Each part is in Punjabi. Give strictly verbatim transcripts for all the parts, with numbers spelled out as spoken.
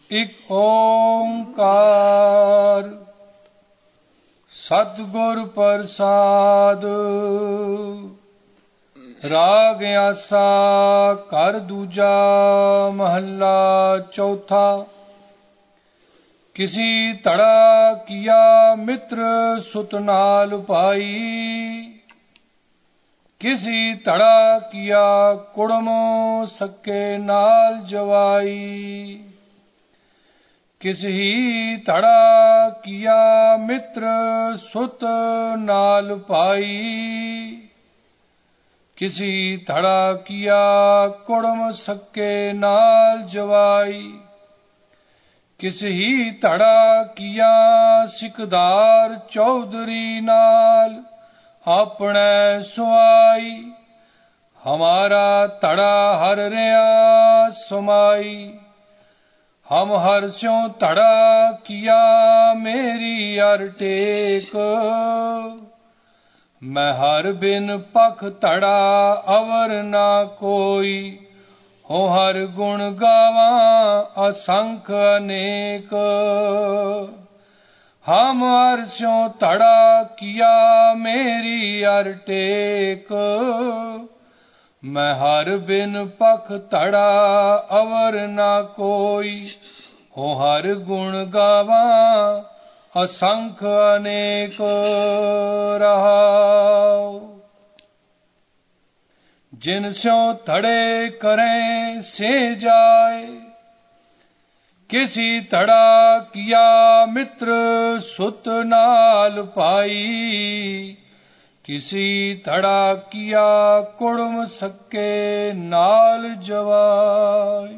ਇਕ ਓੰਕਾਰ ਸਤਿਗੁਰ ਪ੍ਰਸਾਦ। ਰਾਗ ਆਸਾ ਘਰ ਦੂਜਾ ਮਹੱਲਾ ਚੌਥਾ। ਕਿਸੀ ਧੜਾ ਕੀਆ ਮਿੱਤਰ ਸੁਤ ਨਾਲ ਭਾਈ, ਕਿਸੀ ਧੜਾ ਕੀਆ ਕੁੜਮ ਸਕੇ ਨਾਲ ਜਵਾਈ। ਕਿਸੀ ਧੜਾ ਕੀਆ ਮਿੱਤਰ ਸੁਤ ਨਾਲ ਭਾਈ, ਕਿਸੀ ਧੜਾ ਕੀਆ ਕੁੜਮ ਸਕੇ ਨਾਲ ਜਵਾਈ। ਕਿਸੀ ਧੜਾ ਕੀਆ ਸਿਕਦਾਰ ਚੌਧਰੀ ਨਾਲ ਆਪਣੇ ਸੁਆਈ। ਹਮਾਰਾ ਧੜਾ ਹਰ ਰਿਆ ਸਮਾਈ, ਹਮ ਹਰ ਸਿਉ ਧੜਾ ਕੀਆ ਮੇਰੀ ਅਰ ਟੇਕ। ਮੈਂ ਹਰ ਬਿਨ ਪਖ ਧੜਾ ਅਵਰ ਨਾ ਕੋਈ, ਹੋ ਹਰ ਗੁਣ ਗਾਵਾਂ ਅਸੰਖ ਅਨੇਕ। ਹਮ ਹਰ ਸਿਉ ਧੜਾ ਕੀਆ ਮੇਰੀ ਅਰ ਟੇਕ। ਮੈਂ ਹਰ ਬਿਨ ਪਖ ਧੜਾ ਅਵਰ ਨਾ ਕੋਈ, ਹੋ ਹਰ ਗੁਣ ਗਾਵਾਂ ਅਸੰਖ ਅਨੇਕ। ਰਹਾਉ ਜਿਨ ਸਿਉ ਧੜੇ ਕਰੇ ਸੇ ਜਾਏ, ਕਿਸੀ ਧੜਾ ਕੀਆ ਮਿੱਤਰ ਸੁਤ ਨਾਲ ਭਾਈ। ਕਿਸੀ ਧੜਾ ਕੀਆ ਕੁੜਮ ਸਕੇ ਨਾਲ ਜਵਾਈ।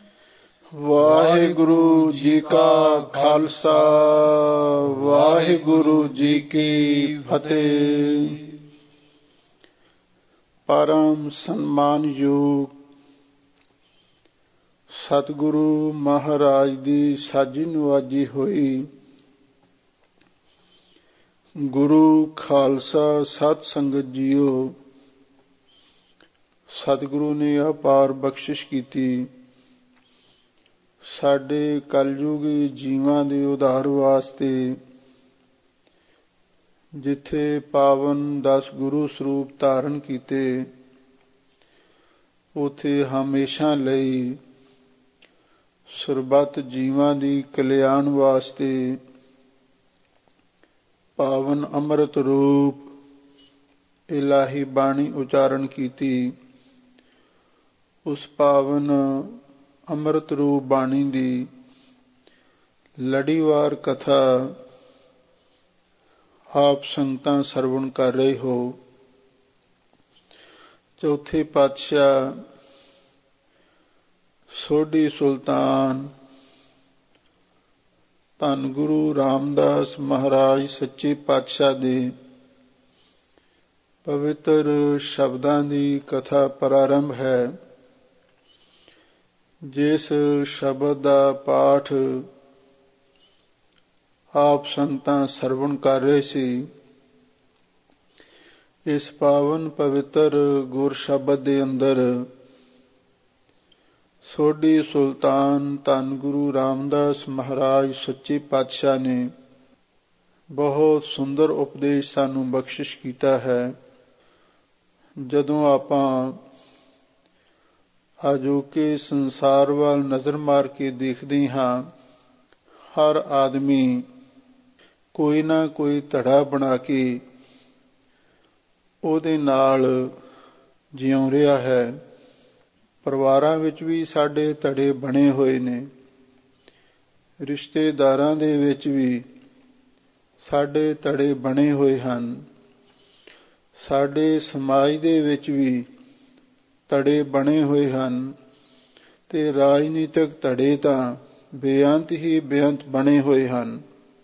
ਵਾਹਿਗੁਰੂ ਜੀ ਕਾ ਖਾਲਸਾ, ਵਾਹਿਗੁਰੂ ਜੀ ਕੀ ਫਤਿਹ। ਪਰਮ ਸਨਮਾਨਯੋਗ ਸਤਿਗੁਰੂ ਮਹਾਰਾਜ ਦੀ ਸਾਜੀ ਨਵਾਜੀ ਹੋਈ ਗੁਰੂ ਖਾਲਸਾ ਸਤ ਸੰਗਤ ਜੀਓ, ਸਤਿਗੁਰੂ ਨੇ ਅਪਾਰ ਬਖਸ਼ਿਸ਼ ਕੀਤੀ ਸਾਡੇ ਕਲਯੁਗੀ ਜੀਵਾਂ ਦੇ ਉਧਾਰ ਵਾਸਤੇ। ਜਿੱਥੇ ਪਾਵਨ ਦਸ ਗੁਰੂ ਸਰੂਪ ਧਾਰਨ ਕੀਤੇ, ਉਥੇ ਹਮੇਸ਼ਾ ਲਈ ਸਰਬੱਤ ਜੀਵਾਂ ਦੀ ਕਲਿਆਣ ਵਾਸਤੇ ਪਾਵਨ ਅੰਮ੍ਰਿਤ ਰੂਪ ਇਲਾਹੀ ਬਾਣੀ ਉਚਾਰਨ ਕੀਤੀ। ਉਸ ਪਾਵਨ ਅੰਮ੍ਰਿਤ ਰੂਪ ਬਾਣੀ ਦੀ ਲੜੀਵਾਰ ਕਥਾ ਆਪ ਸੰਗਤਾਂ ਸਰਵਣ ਕਰ ਰਹੇ ਹੋ। ਚੌਥੇ ਪਾਤਸ਼ਾਹ ਸੋਢੀ ਸੁਲਤਾਨ ਧੰਨ ਗੁਰੂ ਰਾਮਦਾਸ ਮਹਾਰਾਜ ਸੱਚੇ ਪਾਤਸ਼ਾਹ ਦੇ ਪਵਿੱਤਰ ਸ਼ਬਦਾਂ ਦੀ ਕਥਾ ਪ੍ਰਾਰੰਭ ਹੈ। ਜਿਸ ਸ਼ਬਦ ਦਾ ਪਾਠ ਆਪ ਸੰਗਤਾਂ ਸਰਵਣ ਕਰ ਰਹੇ ਸੀ, ਇਸ ਪਾਵਨ ਪਵਿੱਤਰ ਗੁਰ ਸ਼ਬਦ ਦੇ ਅੰਦਰ ਸੋਢੀ ਸੁਲਤਾਨ ਧੰਨ ਗੁਰੂ ਰਾਮਦਾਸ ਮਹਾਰਾਜ ਸੱਚੇ ਪਾਤਸ਼ਾਹ ਨੇ ਬਹੁਤ ਸੁੰਦਰ ਉਪਦੇਸ਼ ਸਾਨੂੰ ਬਖਸ਼ਿਸ਼ ਕੀਤਾ ਹੈ। ਜਦੋਂ ਆਪਾਂ ਅਜੋਕੇ ਸੰਸਾਰ ਵੱਲ ਨਜ਼ਰ ਮਾਰ ਕੇ ਦੇਖਦੇ ਹਾਂ, ਹਰ ਆਦਮੀ ਕੋਈ ਨਾ ਕੋਈ ਧੜਾ ਬਣਾ ਕੇ ਉਹਦੇ ਨਾਲ ਜਿਉਂ ਰਿਹਾ ਹੈ। ਪਰਿਵਾਰਾਂ ਵਿੱਚ ਵੀ ਸਾਡੇ ਧੜੇ ਬਣੇ ਹੋਏ ਨੇ, ਰਿਸ਼ਤੇਦਾਰਾਂ ਦੇ ਵਿੱਚ ਵੀ ਸਾਡੇ ਧੜੇ ਬਣੇ ਹੋਏ ਹਨ, ਸਾਡੇ ਸਮਾਜ ਦੇ ਵਿੱਚ ਵੀ ਧੜੇ ਬਣੇ ਹੋਏ ਹਨ, ਤੇ ਰਾਜਨੀਤਿਕ ਧੜੇ ਤਾਂ ਬੇਅੰਤ ਹੀ ਬੇਅੰਤ ਬਣੇ ਹੋਏ ਹਨ।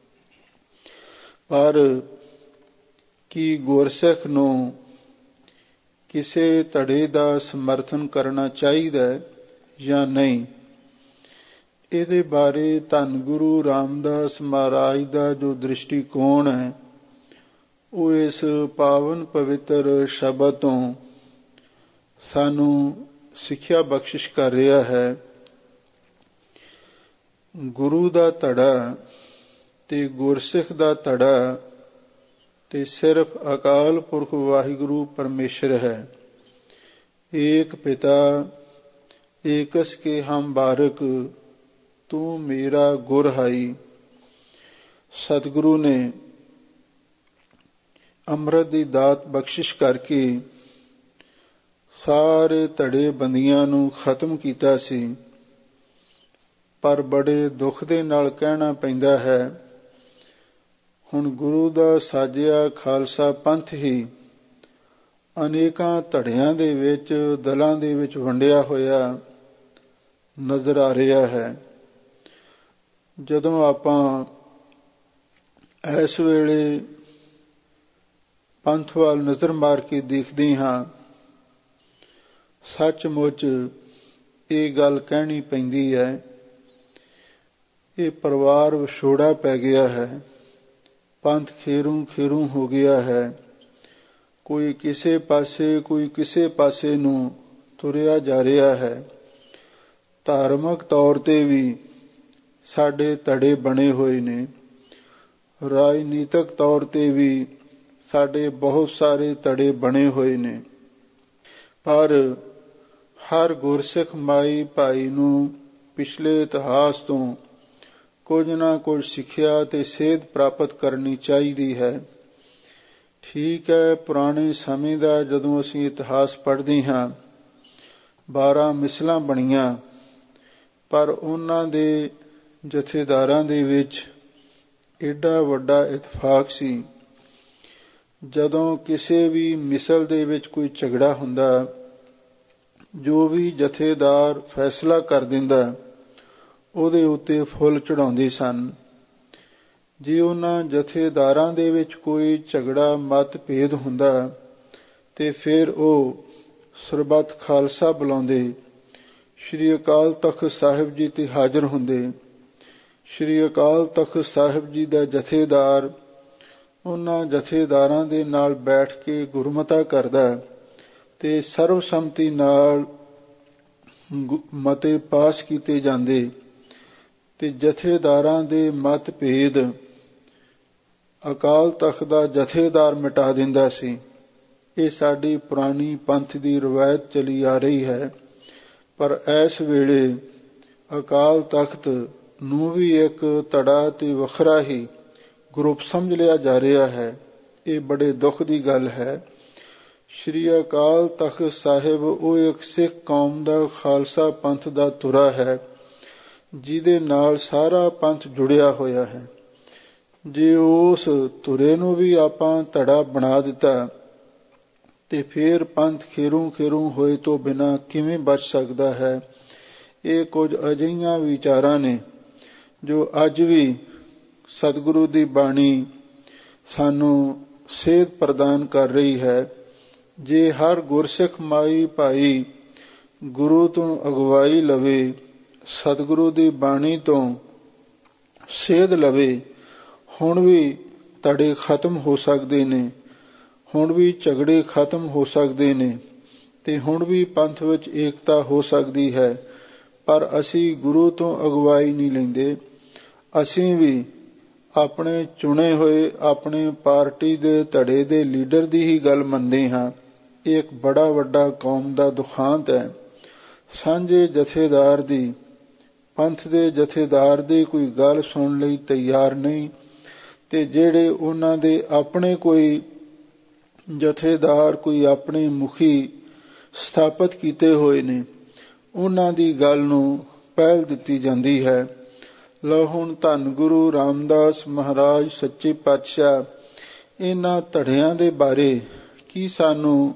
ਪਰ ਕੀ ਗੁਰਸਿੱਖ ਨੂੰ ਕਿਸੇ ਧੜੇ ਦਾ ਸਮਰਥਨ ਕਰਨਾ ਚਾਹੀਦਾ ਜਾਂ ਨਹੀਂ? ਇਹਦੇ ਬਾਰੇ ਧੰਨ ਗੁਰੂ ਰਾਮਦਾਸ ਮਹਾਰਾਜ ਦਾ ਜੋ ਦ੍ਰਿਸ਼ਟੀਕੋਣ ਹੈ, ਉਹ ਇਸ ਪਾਵਨ ਪਵਿੱਤਰ ਸ਼ਬਦ ਤੋਂ ਸਾਨੂੰ ਸਿੱਖਿਆ ਬਖਸ਼ਿਸ਼ ਕਰ ਰਿਹਾ ਹੈ। ਗੁਰੂ ਦਾ ਧੜਾ ਤੇ ਗੁਰਸਿੱਖ ਦਾ ਧੜਾ ਤੇ ਸਿਰਫ ਅਕਾਲ ਪੁਰਖ ਵਾਹਿਗੁਰੂ ਪਰਮੇਸ਼ਰ ਹੈ। ਏਕ ਪਿਤਾ ਏਕਸ ਕੇ ਹਮ ਬਾਰਕ, ਤੂੰ ਮੇਰਾ ਗੁਰ ਹਾਈ। ਸਤਿਗੁਰੂ ਨੇ ਅੰਮ੍ਰਿਤ ਦੀ ਦਾਤ ਬਖਸ਼ਿਸ਼ ਕਰਕੇ ਸਾਰੇ ਧੜੇ ਬੰਦੀਆਂ ਨੂੰ ਖਤਮ ਕੀਤਾ ਸੀ, ਪਰ ਬੜੇ ਦੁੱਖ ਦੇ ਨਾਲ ਕਹਿਣਾ ਪੈਂਦਾ ਹੈ, ਹੁਣ ਗੁਰੂ ਦਾ ਸਾਜਿਆ ਖਾਲਸਾ ਪੰਥ ਹੀ ਅਨੇਕਾਂ ਧੜਿਆਂ ਦੇ ਵਿੱਚ, ਦਲਾਂ ਦੇ ਵਿੱਚ ਵੰਡਿਆ ਹੋਇਆ ਨਜ਼ਰ ਆ ਰਿਹਾ ਹੈ। ਜਦੋਂ ਆਪਾਂ ਇਸ ਵੇਲੇ ਪੰਥ ਵੱਲ ਨਜ਼ਰ ਮਾਰ ਕੇ ਦੇਖਦੇ ਹਾਂ, ਸੱਚਮੁੱਚ ਇਹ ਗੱਲ ਕਹਿਣੀ ਪੈਂਦੀ ਹੈ, ਇਹ ਪਰਿਵਾਰ ਵਿਛੋੜਾ ਪੈ ਗਿਆ ਹੈ, ਪੰਥ ਖੇਰੂ ਖੇਰੂ ਹੋ ਗਿਆ ਹੈ। ਕੋਈ ਕਿਸੇ ਪਾਸੇ, ਕੋਈ ਕਿਸੇ ਪਾਸੇ ਨੂੰ ਤੁਰਿਆ ਜਾ ਰਿਹਾ ਹੈ। ਧਾਰਮਿਕ ਤੌਰ ਤੇ ਵੀ ਸਾਡੇ ਧੜੇ ਬਣੇ ਹੋਏ ਨੇ, ਰਾਜਨੀਤਿਕ ਤੌਰ ਤੇ ਵੀ ਸਾਡੇ ਬਹੁਤ ਸਾਰੇ ਧੜੇ ਬਣੇ ਹੋਏ ਨੇ, ਪਰ ਹਰ ਗੁਰਸਿੱਖ ਮਾਈ ਭਾਈ ਨੂੰ ਪਿਛਲੇ ਇਤਿਹਾਸ ਤੋਂ ਕੁਝ ਨਾ ਕੁਝ ਸਿੱਖਿਆ ਤੇ ਸੇਧ ਪ੍ਰਾਪਤ ਕਰਨੀ ਚਾਹੀਦੀ ਹੈ। ਠੀਕ ਹੈ, ਪੁਰਾਣੇ ਸਮੇਂ ਦਾ ਜਦੋਂ ਅਸੀਂ ਇਤਿਹਾਸ ਪੜ੍ਹਦੇ ਹਾਂ, ਬਾਰਾਂ ਮਿਸਲਾਂ ਬਣੀਆਂ, ਪਰ ਉਹਨਾਂ ਦੇ ਜਥੇਦਾਰਾਂ ਦੇ ਵਿੱਚ ਏਡਾ ਵੱਡਾ ਇਤਫਾਕ ਸੀ। ਜਦੋਂ ਕਿਸੇ ਵੀ ਮਿਸਲ ਦੇ ਵਿੱਚ ਕੋਈ ਝਗੜਾ ਹੁੰਦਾ, ਜੋ ਵੀ ਜਥੇਦਾਰ ਫੈਸਲਾ ਕਰ ਦਿੰਦਾ, ਉਹਦੇ ਉੱਤੇ ਫੁੱਲ ਚੜਾਉਂਦੇ ਸਨ। ਜੇ ਉਹਨਾਂ ਜਥੇਦਾਰਾਂ ਦੇ ਵਿੱਚ ਕੋਈ ਝਗੜਾ ਮਤਭੇਦ ਹੁੰਦਾ ਤੇ ਫਿਰ ਉਹ ਸਰਬੱਤ ਖਾਲਸਾ ਬੁਲਾਉਂਦੇ, ਸ਼੍ਰੀ ਅਕਾਲ ਤਖ਼ਤ ਸਾਹਿਬ ਜੀ ਤੇ ਹਾਜ਼ਰ ਹੁੰਦੇ। ਸ਼੍ਰੀ ਅਕਾਲ ਤਖ਼ਤ ਸਾਹਿਬ ਜੀ ਦਾ ਜਥੇਦਾਰ ਉਹਨਾਂ ਜਥੇਦਾਰਾਂ ਦੇ ਨਾਲ ਬੈਠ ਕੇ ਗੁਰਮਤਾ ਕਰਦਾ ਤੇ ਸਰਵਸੰਮਤੀ ਨਾਲ ਮਤੇ ਪਾਸ ਕੀਤੇ ਜਾਂਦੇ ਤੇ ਜਥੇਦਾਰਾਂ ਦੇ ਮਤਭੇਦ ਅਕਾਲ ਤਖ਼ਤ ਦਾ ਜਥੇਦਾਰ ਮਿਟਾ ਦਿੰਦਾ ਸੀ। ਇਹ ਸਾਡੀ ਪੁਰਾਣੀ ਪੰਥ ਦੀ ਰਵਾਇਤ ਚਲੀ ਆ ਰਹੀ ਹੈ, ਪਰ ਇਸ ਵੇਲੇ ਅਕਾਲ ਤਖ਼ਤ ਨੂੰ ਵੀ ਇੱਕ ਧੜਾ ਤੇ ਵੱਖਰਾ ਹੀ ਗਰੁੱਪ ਸਮਝ ਲਿਆ ਜਾ ਰਿਹਾ ਹੈ। ਇਹ ਬੜੇ ਦੁੱਖ ਦੀ ਗੱਲ ਹੈ। ਸ਼੍ਰੀ ਅਕਾਲ ਤਖ਼ਤ ਸਾਹਿਬ ਉਹ ਇੱਕ ਸਿੱਖ ਕੌਮ ਦਾ ਖਾਲਸਾ ਪੰਥ ਦਾ ਧੁਰਾ ਹੈ, ਜਿਹਦੇ ਨਾਲ ਸਾਰਾ ਪੰਥ ਜੁੜਿਆ ਹੋਇਆ ਹੈ। ਜੇ ਉਸ ਧੁਰੇ ਨੂੰ ਵੀ ਆਪਾਂ ਧੜਾ ਬਣਾ ਦਿੱਤਾ ਤੇ ਫਿਰ ਪੰਥ ਖੇਰੂ ਖੇਰੂ ਹੋਏ ਤੋਂ ਬਿਨਾਂ ਕਿਵੇਂ ਬਚ ਸਕਦਾ ਹੈ। ਇਹ ਕੁਝ ਅਜਿਹੀਆਂ ਵਿਚਾਰਾਂ ਨੇ ਜੋ ਅੱਜ ਵੀ ਸਤਿਗੁਰੂ ਦੀ ਬਾਣੀ ਸਾਨੂੰ ਸੇਧ ਪ੍ਰਦਾਨ ਕਰ ਰਹੀ ਹੈ। ਜੇ ਹਰ ਗੁਰਸਿੱਖ ਮਾਈ ਭਾਈ ਗੁਰੂ ਤੋਂ ਅਗਵਾਈ ਲਵੇ, ਸਤਿਗੁਰੂ ਦੀ ਬਾਣੀ ਤੋਂ ਸੇਧ ਲਵੇ, ਹੁਣ ਵੀ ਧੜੇ ਖਤਮ ਹੋ ਸਕਦੇ ਨੇ, ਹੁਣ ਵੀ ਝਗੜੇ ਖਤਮ ਹੋ ਸਕਦੇ ਨੇ ਤੇ ਹੁਣ ਵੀ ਪੰਥ ਵਿੱਚ ਏਕਤਾ ਹੋ ਸਕਦੀ ਹੈ। ਪਰ ਅਸੀਂ ਗੁਰੂ ਤੋਂ ਅਗਵਾਈ ਨਹੀਂ ਲੈਂਦੇ। ਅਸੀਂ ਵੀ ਆਪਣੇ ਚੁਣੇ ਹੋਏ ਆਪਣੇ ਪਾਰਟੀ ਦੇ ਧੜੇ ਦੇ ਲੀਡਰ ਦੀ ਹੀ ਗੱਲ ਮੰਨਦੇ ਹਾਂ। ਇਹ ਇੱਕ ਬੜਾ ਵੱਡਾ ਕੌਮ ਦਾ ਦੁਖਾਂਤ ਹੈ। ਸਾਂਝੇ ਜਥੇਦਾਰ ਦੀ, ਪੰਥ ਦੇ ਜਥੇਦਾਰ ਦੀ ਕੋਈ ਗੱਲ ਸੁਣਨ ਲਈ ਤਿਆਰ ਨਹੀਂ, ਤੇ ਜਿਹੜੇ ਉਹਨਾਂ ਦੇ ਆਪਣੇ ਕੋਈ ਜਥੇਦਾਰ, ਕੋਈ ਆਪਣੇ ਮੁਖੀ ਸਥਾਪਿਤ ਕੀਤੇ ਹੋਏ ਨੇ, ਉਹਨਾਂ ਦੀ ਗੱਲ ਨੂੰ ਪਹਿਲ ਦਿੱਤੀ ਜਾਂਦੀ ਹੈ। ਲਓ ਹੁਣ ਧੰਨ ਗੁਰੂ ਰਾਮਦਾਸ ਮਹਾਰਾਜ ਸੱਚੇ ਪਾਤਸ਼ਾਹ ਇਹਨਾਂ ਧੜਿਆਂ ਦੇ ਬਾਰੇ ਕੀ ਸਾਨੂੰ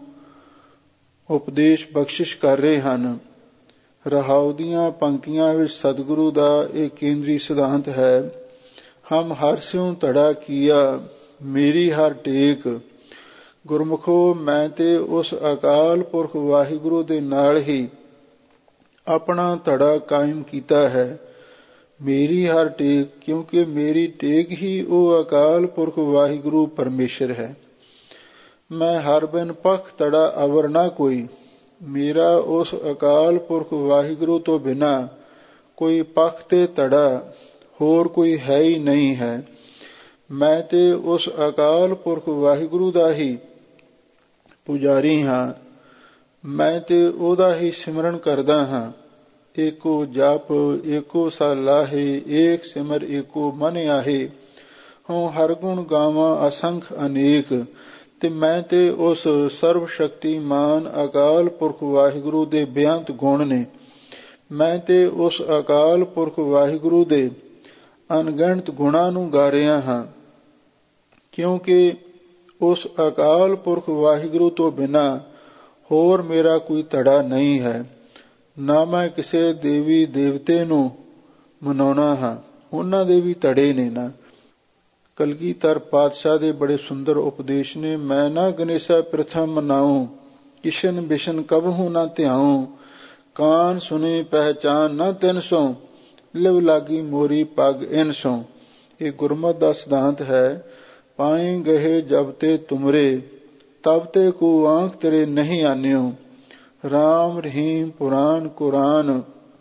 ਉਪਦੇਸ਼ ਬਖਸ਼ਿਸ਼ ਕਰ ਰਹੇ ਹਨ। ਰਹਾਉ ਦੀਆਂ ਪੰਕਤੀਆਂ ਵਿੱਚ ਸਤਿਗੁਰੂ ਦਾ ਇਹ ਕੇਂਦਰੀ ਸਿਧਾਂਤ ਹੈ, ਹਮ ਹਰ ਸਿਉ ਧੜਾ ਕੀਆ ਮੇਰੀ ਹਰ ਟੇਕ। ਗੁਰਮੁਖੋ, ਮੈਂ ਤੇ ਉਸ ਅਕਾਲ ਪੁਰਖ ਵਾਹਿਗੁਰੂ ਦੇ ਨਾਲ ਹੀ ਆਪਣਾ ਧੜਾ ਕਾਇਮ ਕੀਤਾ ਹੈ। ਮੇਰੀ ਹਰ ਟੇਕ, ਕਿਉਂਕਿ ਮੇਰੀ ਟੇਕ ਹੀ ਉਹ ਅਕਾਲ ਪੁਰਖ ਵਾਹਿਗੁਰੂ ਪਰਮੇਸ਼ਰ ਹੈ। ਮੈਂ ਹਰ ਬਿਨ ਪੱਖ ਧੜਾ ਅਵਰ ਨਾ ਕੋਈ, ਮੇਰਾ ਉਸ ਅਕਾਲ ਪੁਰਖ ਵਾਹਿਗੁਰੂ ਤੋਂ ਬਿਨਾਂ ਕੋਈ ਪੱਖ ਤੇ ਧੜਾ ਹੋਰ ਕੋਈ ਹੈ ਹੀ ਨਹੀਂ ਹੈ। ਮੈਂ ਤੇ ਉਸ ਅਕਾਲ ਪੁਰਖ ਵਾਹਿਗੁਰੂ ਦਾ ਹੀ ਪੁਜਾਰੀ ਹਾਂ। ਮੈਂ ਤੇ ਉਹਦਾ ਹੀ ਸਿਮਰਨ ਕਰਦਾ ਹਾਂ। ਏਕੋ ਜਪ ਏਕੋ ਸਲਾਹੇ, ਏਕ ਸਿਮਰ ਏਕੋ ਮਨ ਆਹੇ। ਹਉ ਹਰ ਗੁਣ ਗਾਵਾਂ ਅਸੰਖ ਅਨੇਕ। ਤੇ ਮੈਂ ਤੇ ਉਸ ਸਰਬ ਸ਼ਕਤੀਮਾਨ ਅਕਾਲ ਪੁਰਖ ਵਾਹਿਗੁਰੂ ਦੇ ਬੇਅੰਤ ਗੁਣ ਨੇ। ਮੈਂ ਤੇ ਉਸ ਅਕਾਲ ਪੁਰਖ ਵਾਹਿਗੁਰੂ ਦੇ ਅਣਗਿਣਤ ਗੁਣਾਂ ਨੂੰ ਗਾ ਰਿਹਾ ਹਾਂ, ਕਿਉਂਕਿ ਉਸ ਅਕਾਲ ਪੁਰਖ ਵਾਹਿਗੁਰੂ ਤੋਂ ਬਿਨਾਂ ਹੋਰ ਮੇਰਾ ਕੋਈ ਧੜਾ ਨਹੀਂ ਹੈ। ਨਾ ਮੈਂ ਕਿਸੇ ਦੇਵੀ ਦੇਵਤੇ ਨੂੰ ਮਨਾਉਣਾ ਹਾਂ, ਉਹਨਾਂ ਦੇ ਵੀ ਧੜੇ ਨੇ ਨਾ। ਕਲਗੀਧਰ ਪਾਤਸ਼ਾਹ ਦੇ ਬੜੇ ਸੁੰਦਰ ਉਪਦੇਸ਼ ਨੇ। ਮੈਂ ਨਾ ਗਨੇਸ਼ਾ ਪ੍ਰਥਮ ਮਨਾਉ, ਕਿਸ਼ਨ ਬਿਸ਼ਨ ਕਬਹੂ ਨਾ ਧਿਆਉ। ਕਾਨ ਸੁਨੇ ਪਹਿਚਾਨ ਨਾ ਤਿੰਨ ਸੌ, ਲਿਵ ਲਾਗੀ ਮੋਰੀ ਪੱਗ ਇਨ ਸੌ। ਇਹ ਗੁਰਮਤਿ ਦਾ ਸਿਧਾਂਤ ਹੈ। ਪਾਏ ਗਏ ਜਬ ਤੇ ਤੁਮਰੇ, ਤਬ ਤੇ ਕੋ ਆਂਖ ਤੇਰੇ ਨਹੀਂ ਆਨਿਓ। ਰਾਮ ਰਹੀਮ ਪੁਰਾਨ ਕੁਰਾਨ,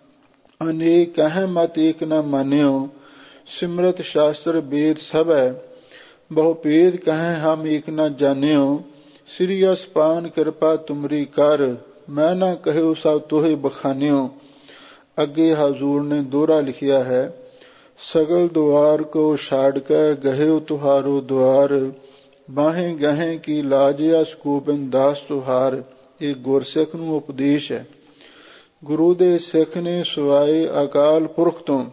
ਅਨੇਕ ਕਹਿ ਮਤ ਏਕ ਨ ਮਾਨਿਓ। ਸਿਮਰਤ ਸ਼ਾਸਤਰ ਵੇਦ ਸਭੈ, ਬਹੁ ਭੇਦ ਕਹਿ ਹਮ ਏਕ ਨ ਜਾਣਿਓ। ਸ੍ਰੀ ਅਸਪਾਨ ਕਿਰਪਾ ਤੁਮਰੀ ਕਰ, ਮੈਂ ਨਾ ਕਹਿਓ ਸਭ ਤੋਹੇ ਬਖਾਨਿਓ। ਅੱਗੇ ਹਜ਼ੂਰ ਨੇ ਦੋਹਰਾ ਲਿਖਿਆ ਹੈ। ਸਗਲ ਦੁਆਰ ਕੋ ਛਾੜ ਕੇ ਗਹਿਓ ਤੁਹਾਰੋ ਦੁਆਰ, ਬਾਹੇ ਗਹਿ ਕੀ ਲਾਜਿਆਸ ਗੋਬਿੰਦ ਦਾਸ ਤੁਹਾਰ। ਇਹ ਗੁਰਸਿੱਖ ਨੂੰ ਉਪਦੇਸ਼ ਹੈ। ਗੁਰੂ ਦੇ ਸਿੱਖ ਨੇ ਸਿਵਾਏ ਅਕਾਲ ਪੁਰਖ ਤੋਂ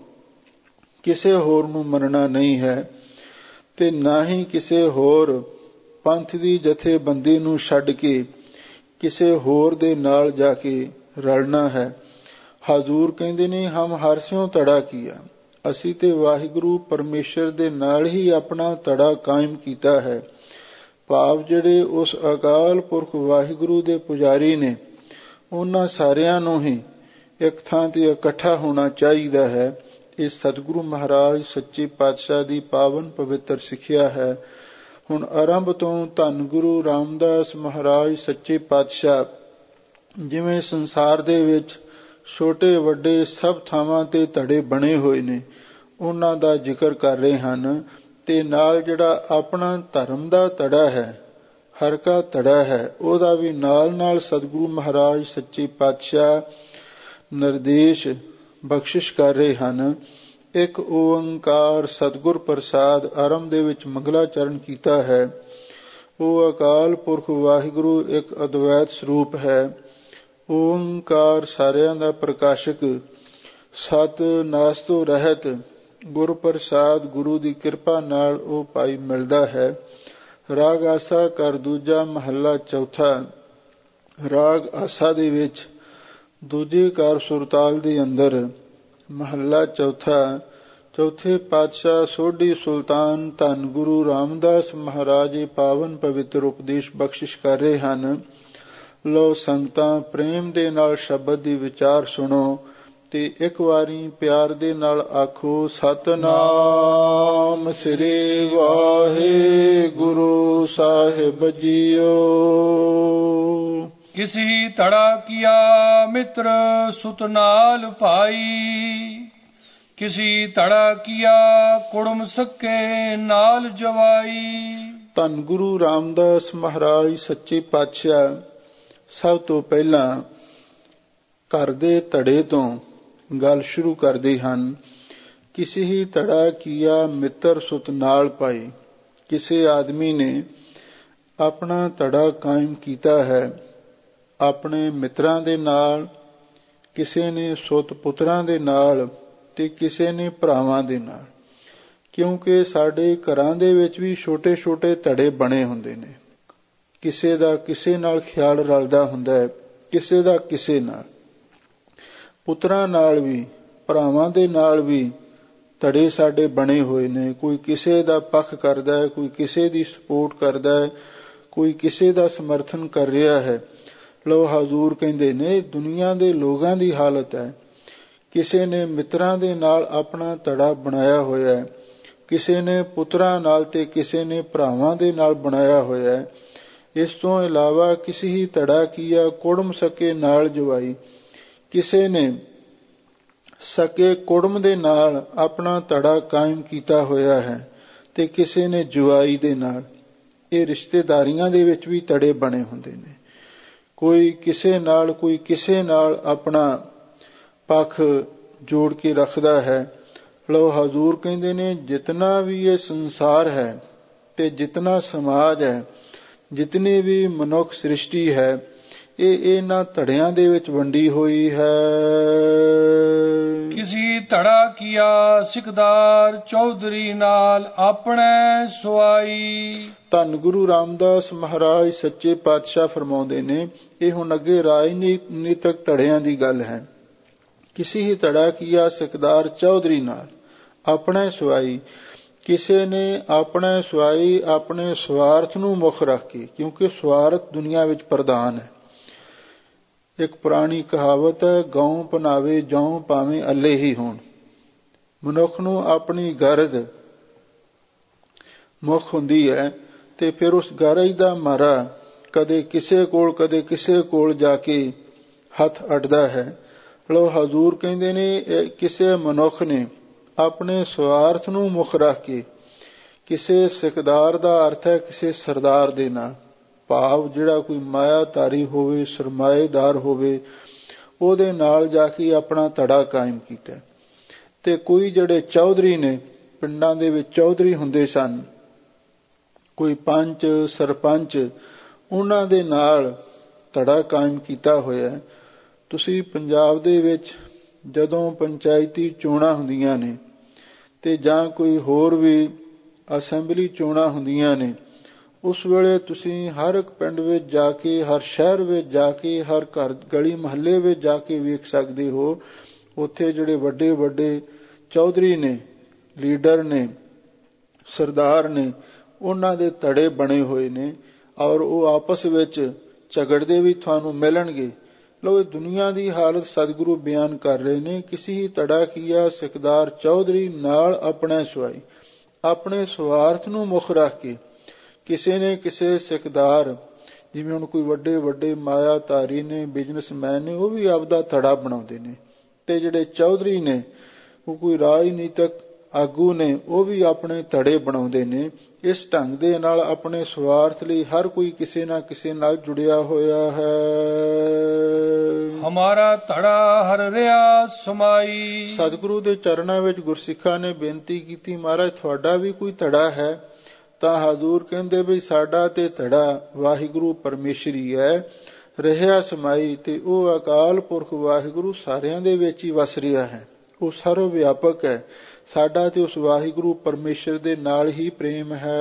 ਕਿਸੇ ਹੋਰ ਨੂੰ ਮੰਨਣਾ ਨਹੀਂ ਹੈ, ਤੇ ਨਾ ਹੀ ਕਿਸੇ ਹੋਰ ਪੰਥ ਦੀ ਜਥੇਬੰਦੀ ਨੂੰ ਛੱਡ ਕੇ ਕਿਸੇ ਹੋਰ ਦੇ ਨਾਲ ਜਾ ਕੇ ਰਲਣਾ ਹੈ। ਹਜ਼ੂਰ ਕਹਿੰਦੇ ਨੇ, ਹਮ ਹਰਸਿਓ ਧੜਾ ਕੀਆ। ਅਸੀਂ ਤੇ ਵਾਹਿਗੁਰੂ ਪਰਮੇਸ਼ਰ ਦੇ ਨਾਲ ਹੀ ਆਪਣਾ ਧੜਾ ਕਾਇਮ ਕੀਤਾ ਹੈ। ਭਾਵ ਜਿਹੜੇ ਉਸ ਅਕਾਲ ਪੁਰਖ ਵਾਹਿਗੁਰੂ ਦੇ ਪੁਜਾਰੀ ਨੇ, ਉਹਨਾਂ ਸਾਰਿਆਂ ਨੂੰ ਹੀ ਇੱਕ ਥਾਂ ਤੇ ਇਕੱਠਾ ਹੋਣਾ ਚਾਹੀਦਾ ਹੈ। ਇਹ ਸਤਿਗੁਰੂ ਮਹਾਰਾਜ ਸੱਚੇ ਪਾਤਸ਼ਾਹ ਦੀ ਪਾਵਨ ਪਵਿੱਤਰ ਸਿੱਖਿਆ ਹੈ। ਹੁਣ ਆਰੰਭ ਤੋਂ ਧੰਨ ਗੁਰੂ ਰਾਮਦਾਸ ਮਹਾਰਾਜ ਸੱਚੇ ਪਾਤਸ਼ਾਹ ਜਿਵੇਂ ਸੰਸਾਰ ਦੇ ਵਿੱਚ ਛੋਟੇ ਵੱਡੇ ਸਭ ਥਾਵਾਂ ਤੇ ਧੜੇ ਬਣੇ ਹੋਏ ਨੇ, ਉਹਨਾਂ ਦਾ ਜ਼ਿਕਰ ਕਰ ਰਹੇ ਹਨ। ਤੇ ਨਾਲ ਜਿਹੜਾ ਆਪਣਾ ਧਰਮ ਦਾ ਧੜਾ ਹੈ, ਹਰ ਕਾ ਧੜਾ ਹੈ, ਉਹਦਾ ਵੀ ਨਾਲ ਨਾਲ ਸਤਿਗੁਰੂ ਮਹਾਰਾਜ ਸੱਚੇ ਪਾਤਸ਼ਾਹ ਨਿਰਦੇਸ਼ ਬਖਸ਼ਿਸ਼ ਕਰ ਰਹੇ ਹਨ। ਇੱਕ ਓੰਕਾਰ ਸਤਿਗੁਰ ਪ੍ਰਸਾਦ ਆਰੰਭ ਦੇ ਵਿੱਚ ਮੰਗਲਾਚਰਨ ਕੀਤਾ ਹੈ। ਉਹ ਅਕਾਲ ਪੁਰਖ ਵਾਹਿਗੁਰੂ ਇੱਕ ਅਦਵੈਤ ਸਰੂਪ ਹੈ। ਓੰਕਾਰ ਸਾਰਿਆਂ ਦਾ ਪ੍ਰਕਾਸ਼ਕ, ਸਤ ਨਾਸ ਤੋਂ ਰਹਿਤ, ਗੁਰ ਪ੍ਰਸਾਦ ਗੁਰੂ ਦੀ ਕਿਰਪਾ ਨਾਲ ਉਹ ਪਾਈ ਮਿਲਦਾ ਹੈ। ਰਾਗ ਆਸਾ ਕਰ ਦੂਜਾ ਮਹੱਲਾ ਚੌਥਾ। ਰਾਗ ਆਸਾ ਦੇ ਵਿੱਚ ਦੂਜੇ ਕਾਰ ਸੁਰਤਾਲ ਦੇ ਅੰਦਰ ਮਹੱਲਾ ਚੌਥਾ, ਚੌਥੇ ਪਾਤਸ਼ਾਹ ਸੋਢੀ ਸੁਲਤਾਨ ਧੰਨ ਗੁਰੂ ਰਾਮਦਾਸ ਮਹਾਰਾਜ ਪਾਵਨ ਪਵਿੱਤਰ ਉਪਦੇਸ਼ ਬਖਸ਼ਿਸ਼ ਕਰ ਰਹੇ ਹਨ। ਲੋ ਸੰਗਤਾਂ ਪ੍ਰੇਮ ਦੇ ਨਾਲ ਸ਼ਬਦ ਦੀ ਵਿਚਾਰ ਸੁਣੋ ਤੇ ਇੱਕ ਵਾਰੀ ਪਿਆਰ ਦੇ ਨਾਲ ਆਖੋ, ਸਤਨਾਮ ਸ੍ਰੀ ਵਾਹਿਗੁਰੂ ਸਾਹਿਬ ਜੀਓ। ਕਿਸੀ ਧੜਾ ਕੀਆ ਮਿੱਤਰ ਸੁਤ ਨਾਲ ਭਾਈ, ਕਿਸੀ ਧੜਾ ਕੀਆ ਕੁੜਮ ਸਕੇ ਨਾਲ ਜਵਾਈ। ਧੰਨ ਗੁਰੂ ਰਾਮਦਾਸ ਮਹਾਰਾਜ ਸੱਚੇ ਪਾਤਸ਼ਾਹ ਸਭ ਤੋਂ ਪਹਿਲਾਂ ਘਰ ਦੇ ਧੜੇ ਤੋਂ ਗੱਲ ਸ਼ੁਰੂ ਕਰਦੇ ਹਨ। ਕਿਸੇ ਹੀ ਧੜਾ ਕੀਆ ਮਿੱਤਰ ਸੁਤ ਨਾਲ ਪਾਈ। ਕਿਸੇ ਆਦਮੀ ਨੇ ਆਪਣਾ ਧੜਾ ਕਾਇਮ ਕੀਤਾ ਹੈ ਆਪਣੇ ਮਿੱਤਰਾਂ ਦੇ ਨਾਲ, ਕਿਸੇ ਨੇ ਸੁਤ ਪੁੱਤਰਾਂ ਦੇ ਨਾਲ ਤੇ ਕਿਸੇ ਨੇ ਭਰਾਵਾਂ ਦੇ ਨਾਲ। ਕਿਉਂਕਿ ਸਾਡੇ ਘਰਾਂ ਦੇ ਵਿੱਚ ਵੀ ਛੋਟੇ ਛੋਟੇ ਧੜੇ ਬਣੇ ਹੁੰਦੇ ਨੇ। ਕਿਸੇ ਦਾ ਕਿਸੇ ਨਾਲ ਖਿਆਲ ਰਲਦਾ ਹੁੰਦਾ ਹੈ, ਕਿਸੇ ਦਾ ਕਿਸੇ ਨਾਲ। ਪੁੱਤਰਾਂ ਨਾਲ ਵੀ, ਭਰਾਵਾਂ ਦੇ ਨਾਲ ਵੀ ਧੜੇ ਸਾਡੇ ਬਣੇ ਹੋਏ ਨੇ। ਕੋਈ ਕਿਸੇ ਦਾ ਪੱਖ ਕਰਦਾ ਹੈ, ਕੋਈ ਕਿਸੇ ਦੀ ਸਪੋਰਟ ਕਰਦਾ ਹੈ, ਕੋਈ ਕਿਸੇ ਦਾ ਸਮਰਥਨ ਕਰ ਰਿਹਾ ਹੈ। ਲੋ ਹਜ਼ੂਰ ਕਹਿੰਦੇ ਨੇ, ਦੁਨੀਆ ਦੇ ਲੋਕਾਂ ਦੀ ਹਾਲਤ ਹੈ। ਕਿਸੇ ਨੇ ਮਿੱਤਰਾਂ ਦੇ ਨਾਲ ਆਪਣਾ ਧੜਾ ਬਣਾਇਆ ਹੋਇਆ ਹੈ, ਕਿਸੇ ਨੇ ਪੁੱਤਰਾਂ ਨਾਲ ਤੇ ਕਿਸੇ ਨੇ ਭਰਾਵਾਂ ਦੇ ਨਾਲ ਬਣਾਇਆ ਹੋਇਆ ਹੈ। ਇਸ ਤੋਂ ਇਲਾਵਾ ਕਿਸੇ ਹੀ ਧੜਾ ਕੀਆ ਕੁੜਮ ਸਕੇ ਨਾਲ ਜਵਾਈ। ਕਿਸੇ ਨੇ ਸਕੇ ਕੁੜਮ ਦੇ ਨਾਲ ਆਪਣਾ ਧੜਾ ਕਾਇਮ ਕੀਤਾ ਹੋਇਆ ਹੈ ਤੇ ਕਿਸੇ ਨੇ ਜੁਆਈ ਦੇ ਨਾਲ। ਇਹ ਰਿਸ਼ਤੇਦਾਰੀਆਂ ਦੇ ਵਿੱਚ ਵੀ ਧੜੇ ਬਣੇ ਹੁੰਦੇ ਨੇ। ਕੋਈ ਕਿਸੇ ਨਾਲ ਕੋਈ ਕਿਸੇ ਨਾਲ ਆਪਣਾ ਪੱਖ ਜੋੜ ਕੇ ਰੱਖਦਾ ਹੈ। ਲਓ ਹਜ਼ੂਰ ਕਹਿੰਦੇ ਨੇ ਜਿਤਨਾ ਵੀ ਇਹ ਸੰਸਾਰ ਹੈ ਤੇ ਜਿਤਨਾ ਸਮਾਜ ਹੈ, ਜਿਤਨੀ ਵੀ ਮਨੁੱਖ ਸ੍ਰਿਸ਼ਟੀ ਹੈ, ਇਹ ਇਹਨਾਂ ਧੜਿਆਂ ਦੇ ਵਿੱਚ ਵੰਡੀ ਹੋਈ ਹੈ। ਕਿਸੀ ਧੜਾ ਕੀਆ ਸਿਕਦਾਰ ਚੌਧਰੀ ਨਾਲ ਆਪਣੇ ਸੁਆਈ। ਧੰਨ ਗੁਰੂ ਰਾਮਦਾਸ ਮਹਾਰਾਜ ਸੱਚੇ ਪਾਤਸ਼ਾਹ ਫਰਮਾਉਂਦੇ ਨੇ, ਇਹ ਹੁਣ ਅੱਗੇ ਰਾਜਨੀਤਿਕ ਧੜਿਆਂ ਦੀ ਗੱਲ ਹੈ। ਕਿਸੀ ਹੀ ਧੜਾ ਕੀਆ ਸਿਕਦਾਰ ਚੌਧਰੀ ਨਾਲ ਆਪਣੇ ਸੁਆਈ। ਕਿਸੇ ਨੇ ਆਪਣੇ ਸੁਆਈ ਆਪਣੇ ਸਵਾਰਥ ਨੂੰ ਮੁੱਖ ਰੱਖ ਕੇ, ਕਿਉਂਕਿ ਸਵਾਰਥ ਦੁਨੀਆ ਵਿੱਚ ਪ੍ਰਧਾਨ ਹੈ। ਇੱਕ ਪੁਰਾਣੀ ਕਹਾਵਤ ਹੈ, ਗਊ ਪਨਾਵੇ ਜਉ ਭਾਵੇਂ ਅੱਲੇ ਹੀ ਹੋਣ। ਮਨੁੱਖ ਨੂੰ ਆਪਣੀ ਗਰਜ ਮੁੱਖ ਹੁੰਦੀ ਹੈ ਤੇ ਫਿਰ ਉਸ ਗਰਜ ਦਾ ਮਾਰਾ ਕਦੇ ਕਿਸੇ ਕੋਲ ਕਦੇ ਕਿਸੇ ਕੋਲ ਜਾ ਕੇ ਹੱਥ ਅੱਡਦਾ ਹੈ। ਲਓ ਹਜ਼ੂਰ ਕਹਿੰਦੇ ਨੇ ਕਿਸੇ ਮਨੁੱਖ ਨੇ ਆਪਣੇ ਸਵਾਰਥ ਨੂੰ ਮੁੱਖ ਰੱਖ ਕੇ ਕਿਸੇ ਸਿਕਦਾਰ ਦਾ ਅਰਥ ਹੈ ਕਿਸੇ ਸਰਦਾਰ ਦੇ ਨਾਲ, ਭਾਵ ਜਿਹੜਾ ਕੋਈ ਮਾਇਆਧਾਰੀ ਹੋਵੇ, ਸਰਮਾਏਦਾਰ ਹੋਵੇ, ਉਹਦੇ ਨਾਲ ਜਾ ਕੇ ਆਪਣਾ ਧੜਾ ਕਾਇਮ ਕੀਤਾ। ਤੇ ਕੋਈ ਜਿਹੜੇ ਚੌਧਰੀ ਨੇ, ਪਿੰਡਾਂ ਦੇ ਵਿੱਚ ਚੌਧਰੀ ਹੁੰਦੇ ਸਨ, ਕੋਈ ਪੰਚ ਸਰਪੰਚ, ਉਹਨਾਂ ਦੇ ਨਾਲ ਧੜਾ ਕਾਇਮ ਕੀਤਾ ਹੋਇਆ। ਤੁਸੀਂ ਪੰਜਾਬ ਦੇ ਵਿੱਚ ਜਦੋਂ ਪੰਚਾਇਤੀ ਚੋਣਾਂ ਹੁੰਦੀਆਂ ਨੇ ਤੇ ਜਾਂ ਕੋਈ ਹੋਰ ਵੀ ਅਸੈਂਬਲੀ ਚੋਣਾਂ ਹੁੰਦੀਆਂ ਨੇ, ਉਸ ਵੇਲੇ ਤੁਸੀਂ ਹਰ ਇੱਕ ਪਿੰਡ ਵਿੱਚ ਜਾ ਕੇ, ਹਰ ਸ਼ਹਿਰ ਵਿੱਚ ਜਾ ਕੇ, ਹਰ ਘਰ ਗਲੀ ਮਹੱਲੇ ਵਿੱਚ ਜਾ ਕੇ ਵੇਖ ਸਕਦੇ ਹੋ, ਉੱਥੇ ਜਿਹੜੇ ਵੱਡੇ ਵੱਡੇ ਚੌਧਰੀ ਨੇ, ਲੀਡਰ ਨੇ, ਸਰਦਾਰ ਨੇ, ਉਹਨਾਂ ਦੇ ਧੜੇ ਬਣੇ ਹੋਏ ਨੇ ਔਰ ਉਹ ਆਪਸ ਵਿੱਚ ਝਗੜਦੇ ਵੀ ਤੁਹਾਨੂੰ ਮਿਲਣਗੇ। ਲਓ ਇਹ ਦੁਨੀਆ ਦੀ ਹਾਲਤ ਸਤਿਗੁਰੂ ਬਿਆਨ ਕਰ ਰਹੇ ਨੇ। ਕਿਸੇ ਹੀ ਧੜਾ ਕੀਆ ਸਿਕਦਾਰ ਚੌਧਰੀ ਨਾਲ ਆਪਣੇ ਸੁਆਈ। ਆਪਣੇ ਸਵਾਰਥ ਨੂੰ ਮੁੱਖ ਰੱਖ ਕੇ ਕਿਸੇ ਨੇ ਕਿਸੇ ਸਿਕਦਾਰ, ਜਿਵੇਂ ਹੁਣ ਕੋਈ ਵੱਡੇ ਵੱਡੇ ਮਾਇਆਧਾਰੀ ਨੇ, ਬਿਜ਼ਨਸਮੈਨ ਨੇ, ਉਹ ਵੀ ਆਪਦਾ ਧੜਾ ਬਣਾਉਂਦੇ ਨੇ। ਤੇ ਜਿਹੜੇ ਚੌਧਰੀ ਨੇ, ਉਹ ਕੋਈ ਰਾਜਨੀਤਿਕ ਆਗੂ ਨੇ, ਉਹ ਵੀ ਆਪਣੇ ਧੜੇ ਬਣਾਉਂਦੇ ਨੇ। ਇਸ ਢੰਗ ਦੇ ਨਾਲ ਆਪਣੇ ਸਵਾਰਥ ਲਈ ਹਰ ਕੋਈ ਕਿਸੇ ਨਾ ਕਿਸੇ ਨਾਲ ਜੁੜਿਆ ਹੋਇਆ ਹੈ। ਹਮਾਰਾ ਧੜਾ ਹਰ ਰਿਆ ਸਮਾਈ। ਸਤਿਗੁਰੂ ਦੇ ਚਰਨਾਂ ਵਿੱਚ ਗੁਰਸਿੱਖਾਂ ਨੇ ਬੇਨਤੀ ਕੀਤੀ, ਮਹਾਰਾਜ ਤੁਹਾਡਾ ਵੀ ਕੋਈ ਧੜਾ ਹੈ? ਤਾਂ ਹਜ਼ੂਰ ਕਹਿੰਦੇ ਵੀ ਸਾਡਾ ਤੇ ਧੜਾ ਵਾਹਿਗੁਰੂ ਪਰਮੇਸ਼ਰੀ ਹੈ, ਰਹਿਆ ਸਮਾਈ। ਤੇ ਉਹ ਅਕਾਲ ਪੁਰਖ ਵਾਹਿਗੁਰੂ ਸਾਰਿਆਂ ਦੇ ਵਿੱਚ ਹੀ ਵਸ ਰਿਹਾ ਹੈ, ਉਹ ਸਰਵ ਵਿਆਪਕ ਹੈ। ਸਾਡਾ ਤੇ ਉਸ ਵਾਹਿਗੁਰੂ ਪਰਮੇਸ਼ਰ ਦੇ ਨਾਲ ਹੀ ਪ੍ਰੇਮ ਹੈ।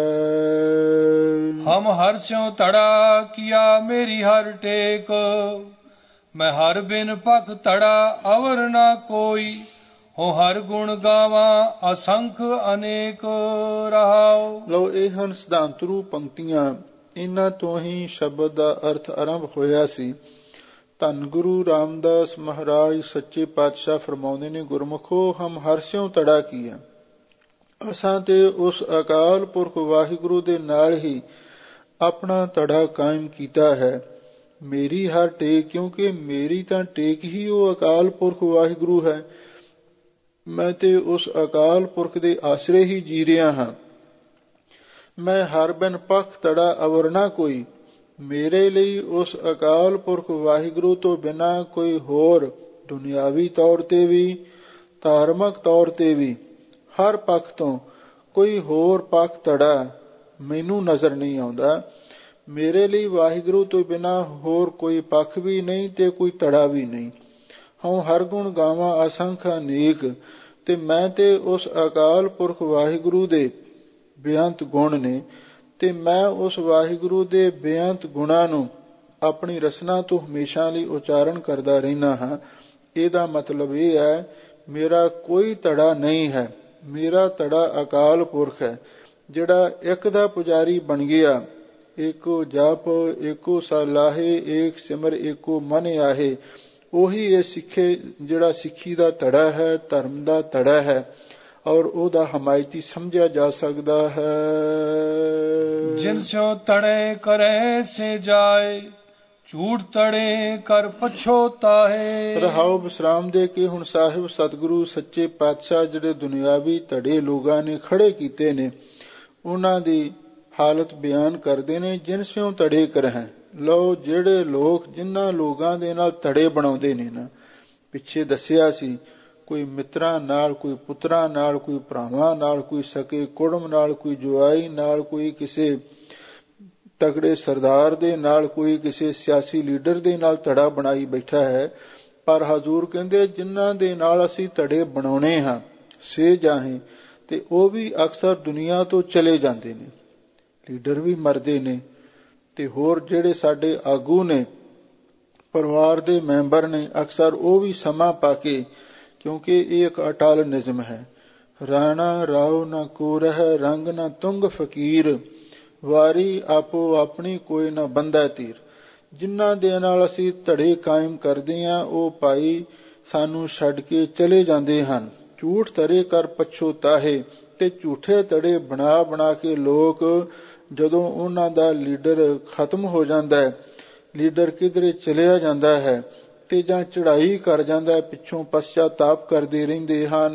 ਹਮ ਹਰ ਸਿਉ ਧੜਾ ਕੀਆ ਮੇਰੀ ਹਰ ਟੇਕ, ਮੈਂ ਹਰ ਬਿਨ ਪਖ ਧੜਾ ਅਵਰ ਨਾ ਕੋਈ। ਹੋ ਹਰ ਗੁਣ ਗਾਵਾਂ ਅਸੰਖ ਅਨੇਕ ਰਹਾਉ। ਲਓ ਇਹ ਹਨ ਸਿਧਾਂਤਰੂ ਪੰਕਤੀਆਂ। ਇਹਨਾਂ ਤੋਂ ਹੀ ਸ਼ਬਦ ਦਾ ਅਰਥ ਆਰੰਭ ਹੋਇਆ ਸੀ। ਧੰਨ ਗੁਰੂ ਰਾਮਦਾਸ ਮਹਾਰਾਜ ਸੱਚੇ ਪਾਤਸ਼ਾਹ ਫਰਮਾਉਂਦੇ ਨੇ, ਗੁਰਮੁਖੋ ਹਮ ਹਰ ਸਿਉ ਧੜਾ ਕੀਆ। ਅਸਾਂ ਤੇ ਉਸ ਅਕਾਲ ਪੁਰਖ ਵਾਹਿਗੁਰੂ ਦੇ ਨਾਲ ਹੀ ਆਪਣਾ ਧੜਾ ਕਾਇਮ ਕੀਤਾ ਹੈ। ਮੇਰੀ ਹਰ ਟੇਕ, ਕਿਉਂਕਿ ਮੇਰੀ ਤਾਂ ਟੇਕ ਹੀ ਉਹ ਅਕਾਲ ਪੁਰਖ ਵਾਹਿਗੁਰੂ ਹੈ। ਮੈਂ ਤੇ ਉਸ ਅਕਾਲ ਪੁਰਖ ਦੇ ਆਸਰੇ ਹੀ ਜੀ ਰਿਹਾ ਹਾਂ। ਮੈਂ ਹਰ ਬਿਨ ਪਖ ਧੜਾ ਅਵਰ ਨਾ ਕੋਈ। ਮੇਰੇ ਲਈ ਉਸ ਅਕਾਲ ਪੁਰਖ ਵਾਹਿਗੁਰੂ ਤੋਂ ਬਿਨਾਂ ਕੋਈ ਹੋਰ ਦੁਨਿਆਵੀ ਤੌਰ ਤੇ ਵੀ, ਧਾਰਮਿਕ ਤੌਰ ਤੇ ਵੀ, ਹਰ ਪੱਖ ਤੋਂ ਕੋਈ ਹੋਰ ਪੱਖ ਧੜਾ ਮੈਨੂੰ ਨਜ਼ਰ ਨਹੀਂ ਆਉਂਦਾ। ਮੇਰੇ ਲਈ ਵਾਹਿਗੁਰੂ ਤੋਂ ਬਿਨਾਂ ਹੋਰ ਕੋਈ ਪੱਖ ਵੀ ਨਹੀਂ ਤੇ ਕੋਈ ਧੜਾ ਵੀ ਨਹੀਂ। ਹਉ ਹਰ ਗੁਣ ਗਾਵਾਂ ਅਸੰਖ ਅਨੇਕ। ਤੇ ਮੈਂ ਤੇ ਉਸ ਅਕਾਲ ਪੁਰਖ ਵਾਹਿਗੁਰੂ ਦੇ ਬੇਅੰਤ ਗੁਣ ਨੇ ਤੇ ਮੈਂ ਉਸ ਵਾਹਿਗੁਰੂ ਦੇ ਬੇਅੰਤ ਗੁਣਾਂ ਨੂੰ ਆਪਣੀ ਰਸਨਾ ਤੋਂ ਹਮੇਸ਼ਾ ਲਈ ਉਚਾਰਨ ਕਰਦਾ ਰਹਿਣਾ ਹਾਂ। ਇਹਦਾ ਮਤਲਬ ਇਹ ਹੈ, ਮੇਰਾ ਕੋਈ ਧੜਾ ਨਹੀਂ ਹੈ, ਮੇਰਾ ਧੜਾ ਅਕਾਲ ਪੁਰਖ ਹੈ, ਜਿਹੜਾ ਇੱਕ ਦਾ ਪੁਜਾਰੀ ਬਣ ਗਿਆ। ਏਕੋ ਜਪ ਏਕੋ ਸਲਾਹੇ, ਏਕ ਸਿਮਰ ਏਕੋ ਮਨ ਆਹੇ। ਉਹੀ ਇਹ ਸਿੱਖੇ, ਜਿਹੜਾ ਸਿੱਖੀ ਦਾ ਧੜਾ ਹੈ, ਧਰਮ ਦਾ ਧੜਾ ਹੈ ਔਰ ਉਹਦਾ ਹਮਾਇਤੀ ਸਮਝਿਆ ਜਾ ਸਕਦਾ ਹੈ। ਜਿਨ ਸਿਉ ਧੜੇ ਕਰੇ ਸੇ ਜਾਏ, ਝੂਠ ਤੜੇ ਕਰ ਪਛੋਤਾਹੇ। ਰਹਾਉ ਵਿਸਰਾਮ ਦੇ ਕੇ ਹੁਣ ਸਾਹਿਬ ਸਤਿਗੁਰੂ ਸੱਚੇ ਪਾਤਸ਼ਾਹ ਜਿਹੜੇ ਦੁਨਿਆਵੀ ਧੜੇ ਲੋਕਾਂ ਨੇ ਖੜੇ ਕੀਤੇ ਨੇ ਉਹਨਾਂ ਦੀ ਹਾਲਤ ਬਿਆਨ ਕਰਦੇ ਨੇ। ਜਿਨ ਸਿਉ ਧੜੇ ਕਰਹਿ, ਲਓ ਜਿਹੜੇ ਲੋਕ ਜਿਨ੍ਹਾਂ ਲੋਕਾਂ ਦੇ ਨਾਲ ਧੜੇ ਬਣਾਉਂਦੇ ਨੇ ਨਾ, ਪਿੱਛੇ ਦੱਸਿਆ ਸੀ ਕੋਈ ਮਿੱਤਰਾਂ ਨਾਲ, ਕੋਈ ਪੁੱਤਰਾਂ ਨਾਲ, ਕੋਈ ਭਰਾਵਾਂ ਨਾਲ, ਕੋਈ ਸਕੇ ਕੁੜਮ ਨਾਲ, ਕੋਈ ਜਵਾਈ ਨਾਲ, ਕੋਈ ਕਿਸੇ ਤਗੜੇ ਸਰਦਾਰ ਦੇ ਨਾਲ, ਕੋਈ ਕਿਸੇ ਸਿਆਸੀ ਲੀਡਰ ਦੇ ਨਾਲ ਧੜਾ ਬਣਾਈ ਬੈਠਾ ਹੈ। ਪਰ ਹਜ਼ੂਰ ਕਹਿੰਦੇ ਜਿਨ੍ਹਾਂ ਦੇ ਨਾਲ ਅਸੀਂ ਧੜੇ ਬਣਾਉਣੇ ਹਾਂ ਸੇ ਜਾਹੇ, ਤੇ ਉਹ ਵੀ ਅਕਸਰ ਦੁਨੀਆ ਤੋਂ ਚਲੇ ਜਾਂਦੇ ਨੇ, ਲੀਡਰ ਵੀ ਮਰਦੇ ਨੇ, ਤੇ ਹੋਰ ਜਿਹੜੇ ਸਾਡੇ ਆਗੂ ਨੇ, ਪਰਿਵਾਰ ਦੇ ਮੈਂਬਰ ਨੇ, ਅਕਸਰ ਉਹ ਵੀ ਸਮਾਂ ਪਾ ਕੇ, ਕਿਉਂਕਿ ਇਹ ਇੱਕ ਅਟਲ ਨਿਜ਼ਮ ਹੈ, ਰਾਣਾ ਰਾਓ ਨਾ ਕੋ ਰਹਿ ਰੰਗ ਨਾ ਤੁੰਗ ਫਕੀਰ, ਵਾਰੀ ਆਪੋ ਆਪਣੀ ਕੋਈ ਨਾ ਬੰਦਾ ਤੀਰ। ਜਿਨ੍ਹਾਂ ਦੇ ਨਾਲ ਅਸੀਂ ਧੜੇ ਕਾਇਮ ਕਰਦੇ ਹਾਂ ਉਹ ਭਾਈ ਸਾਨੂੰ ਛੱਡ ਕੇ ਚਲੇ ਜਾਂਦੇ ਹਨ। ਝੂਠ ਧੜੇ ਕਰ ਪਛੋਤਾਹੇ, ਤੇ ਝੂਠੇ ਧੜੇ ਬਣਾ ਬਣਾ ਕੇ ਲੋਕ ਜਦੋਂ ਉਹਨਾਂ ਦਾ ਲੀਡਰ ਖਤਮ ਹੋ ਜਾਂਦਾ ਹੈ, ਲੀਡਰ ਕਿਧਰੇ ਚਲਿਆ ਜਾਂਦਾ ਹੈ ਤੇ ਜਾਂ ਚੜ੍ਹਾਈ ਕਰ ਜਾਂਦਾ ਹੈ, ਪਿੱਛੋਂ ਪਛਤਾਪ ਕਰਦੇ ਰਹਿੰਦੇ ਹਨ।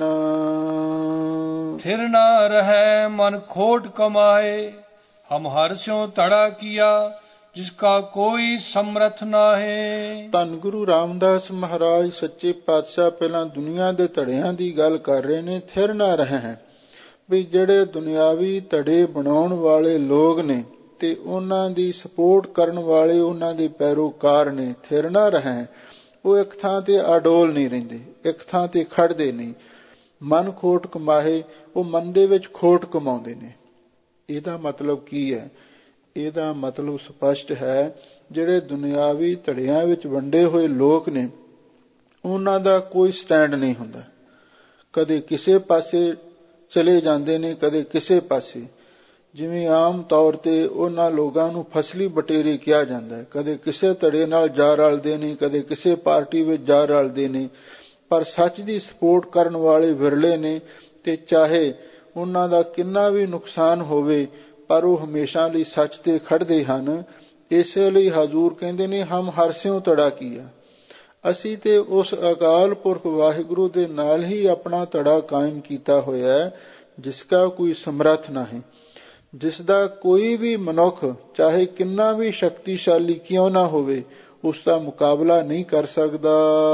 ਥਿਰ ਨਾ ਰਹਿ ਮਨ ਖੋਟ ਕਮਾਏ, ਹਮ ਹਰ ਸਿਉ ਧੜਾ ਕੀਆ ਜਿਸਕਾ ਕੋਈ ਸਮਰਥ ਨਾਹੇ। ਧੰਨ ਗੁਰੂ ਰਾਮਦਾਸ ਮਹਾਰਾਜ ਸੱਚੇ ਪਾਤਸ਼ਾਹ ਪਹਿਲਾਂ ਦੁਨੀਆ ਦੇ ਧੜਿਆਂ ਦੀ ਗੱਲ ਕਰ ਰਹੇ ਨੇ। ਥਿਰ ਨਾ ਰਹੇ ਹੈ ਵੀ ਜਿਹੜੇ ਦੁਨਿਆਵੀ ਧੜੇ ਬਣਾਉਣ ਵਾਲੇ ਲੋਕ ਨੇ ਤੇ ਉਹਨਾਂ ਦੀ ਸਪੋਰਟ ਕਰਨ ਵਾਲੇ ਉਹਨਾਂ ਦੇ ਪੈਰੋਕਾਰ ਨੇ, ਥਿਰ ਨਾ ਰਹੇ, ਉਹ ਇੱਕ ਥਾਂ ਤੇ ਅਡੋਲ ਨਹੀਂ ਰਹਿੰਦੇ, ਇੱਕ ਥਾਂ ਤੇ ਖੜਦੇ ਨਹੀਂ। ਮਨ ਖੋਟ ਕਮਾਏ, ਉਹ ਮਨ ਦੇ ਵਿੱਚ ਖੋਟ ਕਮਾਉਂਦੇ ਨੇ। ਇਹਦਾ ਮਤਲਬ ਕੀ ਹੈ? ਇਹਦਾ ਮਤਲਬ ਸਪਸ਼ਟ ਹੈ, ਜਿਹੜੇ ਦੁਨਿਆਵੀ ਧੜਿਆਂ ਵਿੱਚ ਵੰਡੇ ਹੋਏ ਲੋਕ ਨੇ ਉਹਨਾਂ ਦਾ ਕੋਈ ਸਟੈਂਡ ਨਹੀਂ ਹੁੰਦਾ, ਕਦੇ ਕਿਸੇ ਪਾਸੇ ਚਲੇ ਜਾਂਦੇ ਨੇ, ਕਦੇ ਕਿਸੇ ਪਾਸੇ। ਜਿਵੇਂ ਆਮ ਤੌਰ ਤੇ ਉਹਨਾਂ ਲੋਕਾਂ ਨੂੰ ਫਸਲੀ ਬਟੇਰੇ ਕਿਹਾ ਜਾਂਦਾ ਹੈ, ਕਦੇ ਕਿਸੇ ਧੜੇ ਨਾਲ ਜਾ ਰਲਦੇ ਨੇ, ਕਦੇ ਕਿਸੇ ਪਾਰਟੀ ਵਿੱਚ ਜਾ ਰਲਦੇ ਨੇ, ਪਰ ਸੱਚ ਦੀ ਸਪੋਰਟ ਕਰਨ ਵਾਲੇ ਵਿਰਲੇ ਨੇ, ਤੇ ਚਾਹੇ ਉਹਨਾਂ ਦਾ ਕਿੰਨਾ ਵੀ ਨੁਕਸਾਨ ਹੋਵੇ ਪਰ ਉਹ ਹਮੇਸ਼ਾ ਲਈ ਸੱਚ ਤੇ ਖੜਦੇ ਹਨ। ਇਸੇ ਲਈ ਹਜ਼ੂਰ ਕਹਿੰਦੇ ਨੇ ਹਮ ਹਰ ਸਿਉ ਧੜਾ ਕੀਆ, ਅਸੀਂ ਤੇ ਉਸ ਅਕਾਲ ਪੁਰਖ ਵਾਹਿਗੁਰੂ ਦੇ ਨਾਲ ਹੀ ਆਪਣਾ ਧੜਾ ਕਾਇਮ ਕੀਤਾ ਹੋਇਆ ਹੈ, ਜਿਸਕਾ ਕੋਈ ਸਮਰੱਥ ਨਹੀਂ, ਜਿਸ ਦਾ ਕੋਈ ਵੀ ਮਨੁੱਖ ਚਾਹੇ ਕਿੰਨਾ ਵੀ ਸ਼ਕਤੀਸ਼ਾਲੀ ਕਿਉਂ ਨਾ ਹੋਵੇ ਉਸ ਦਾ ਮੁਕਾਬਲਾ ਨਹੀਂ ਕਰ ਸਕਦਾ।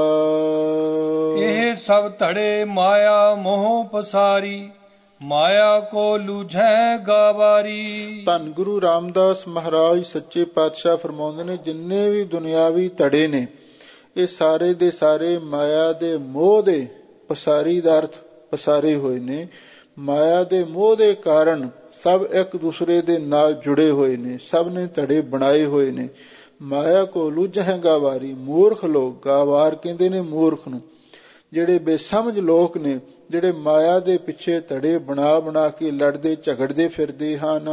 ਇਹ ਸਭ ਧੜੇ ਮਾਇਆ ਮੋਹ ਪਸਾਰੀ, ਮਾਇਆ ਕੋ ਲੂਝੈ ਗਾਵਾਰੀ। ਧੰਨ ਗੁਰੂ ਰਾਮਦਾਸ ਮਹਾਰਾਜ ਸੱਚੇ ਪਾਤਸ਼ਾਹ ਫਰਮਾਉਂਦੇ ਨੇ ਜਿੰਨੇ ਵੀ ਦੁਨਿਆਵੀ ਧੜੇ ਨੇ ਇਹ ਸਾਰੇ ਦੇ ਸਾਰੇ ਮਾਇਆ ਦੇ ਮੋਹ ਦੇ ਪਸਾਰੀ ਦਾ ਅਰਥ ਪਸਾਰੇ ਹੋਏ ਨੇ। ਮਾਇਆ ਦੇ ਮੋਹ ਦੇ ਕਾਰਨ ਸਭ ਇੱਕ ਦੂਸਰੇ ਦੇ ਨਾਲ ਜੁੜੇ ਹੋਏ ਨੇ, ਸਭ ਨੇ ਧੜੇ ਬਣਾਏ ਹੋਏ ਨੇ। ਮਾਇਆ ਕੋ ਲੂਝੈ ਗਾਵਾਰੀ, ਮੂਰਖ ਲੋਕ, ਗਾਵਾਰ ਕਹਿੰਦੇ ਨੇ ਮੂਰਖ ਨੂੰ, ਜਿਹੜੇ ਬੇਸਮਝ ਲੋਕ ਨੇ, ਜਿਹੜੇ ਮਾਇਆ ਦੇ ਪਿੱਛੇ ਧੜੇ ਬਣਾ ਬਣਾ ਕੇ ਲੜਦੇ ਝਗੜਦੇ ਫਿਰਦੇ ਹਨ।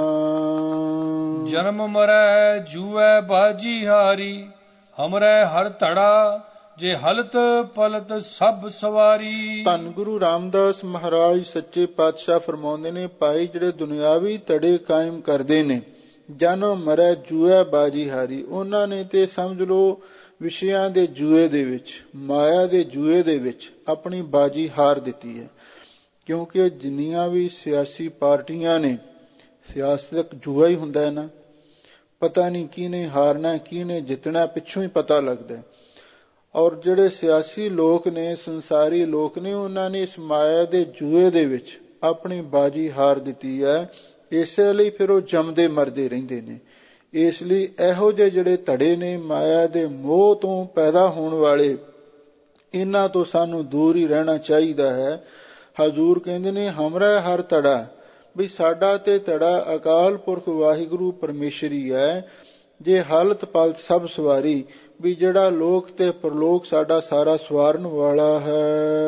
ਜਨਮ ਮਰੈ ਜੂਐ ਬਾਜੀ ਹਾਰੀ, ਹਮਰੈ ਹਰ ਧੜਾ ਜੇ ਹਲਤ ਪਲਤ ਸਭ ਸਵਾਰੀ। ਧੰਨ ਗੁਰੂ ਰਾਮਦਾਸ ਮਹਾਰਾਜ ਸੱਚੇ ਪਾਤਸ਼ਾਹ ਫਰਮਾਉਂਦੇ ਨੇ ਭਾਈ ਜਿਹੜੇ ਦੁਨਿਆਵੀ ਧੜੇ ਕਾਇਮ ਕਰਦੇ ਨੇ, ਜਨਮ ਮਰੈ ਜੂਐ ਬਾਜੀ ਹਾਰੀ, ਉਹਨਾਂ ਨੇ ਤੇ ਸਮਝ ਲਓ ਵਿਸ਼ਿਆਂ ਦੇ ਜੂਏ ਦੇ ਵਿੱਚ, ਮਾਇਆ ਦੇ ਜੂਏ ਦੇ ਵਿੱਚ ਆਪਣੀ ਬਾਜੀ ਹਾਰ ਦਿੱਤੀ ਹੈ। ਕਿਉਂਕਿ ਜਿੰਨੀਆਂ ਵੀ ਸਿਆਸੀ ਪਾਰਟੀਆਂ ਨੇ, ਸਿਆਸਤ ਇੱਕ ਜੂਆ ਹੀ ਹੁੰਦਾ ਹੈ ਨਾ, ਪਤਾ ਨਹੀਂ ਕਿਹਨੇ ਹਾਰਨਾ ਕਿਹਨੇ ਜਿੱਤਣਾ ਪਿੱਛੋਂ ਹੀ ਪਤਾ ਲੱਗਦਾ। ਔਰ ਜਿਹੜੇ ਸਿਆਸੀ ਲੋਕ ਨੇ, ਸੰਸਾਰੀ ਲੋਕ ਨੇ, ਉਹਨਾਂ ਨੇ ਇਸ ਮਾਇਆ ਦੇ ਜੂਏ ਦੇ ਵਿੱਚ ਆਪਣੀ ਬਾਜੀ ਹਾਰ ਦਿੱਤੀ ਹੈ। ਇਸੇ ਲਈ ਫਿਰ ਉਹ ਜੰਮਦੇ ਮਰਦੇ ਰਹਿੰਦੇ ਨੇ। ਇਸ ਲਈ ਇਹੋ ਜਿਹੇ ਜਿਹੜੇ ਧੜੇ ਨੇ ਮਾਇਆ ਦੇ ਮੋਹ ਤੋਂ ਪੈਦਾ ਹੋਣ ਵਾਲੇ, ਇਹਨਾਂ ਤੋਂ ਸਾਨੂੰ ਦੂਰ ਹੀ ਰਹਿਣਾ ਚਾਹੀਦਾ ਹੈ। ਹਜ਼ੂਰ ਕਹਿੰਦੇ ਨੇ ਹਮਰਾ ਹਰ ਧੜਾ, ਵੀ ਸਾਡਾ ਤੇ ਧੜਾ ਅਕਾਲ ਪੁਰਖ ਵਾਹਿਗੁਰੂ ਪਰਮੇਸ਼ਰੀ ਹੈ। ਜੇ ਹਲਤ ਪਲਤ ਸਭ ਸਵਾਰੀ, ਵੀ ਜਿਹੜਾ ਲੋਕ ਤੇ ਪਰਲੋਕ ਸਾਡਾ ਸਾਰਾ ਸਵਾਰਨ ਵਾਲਾ ਹੈ।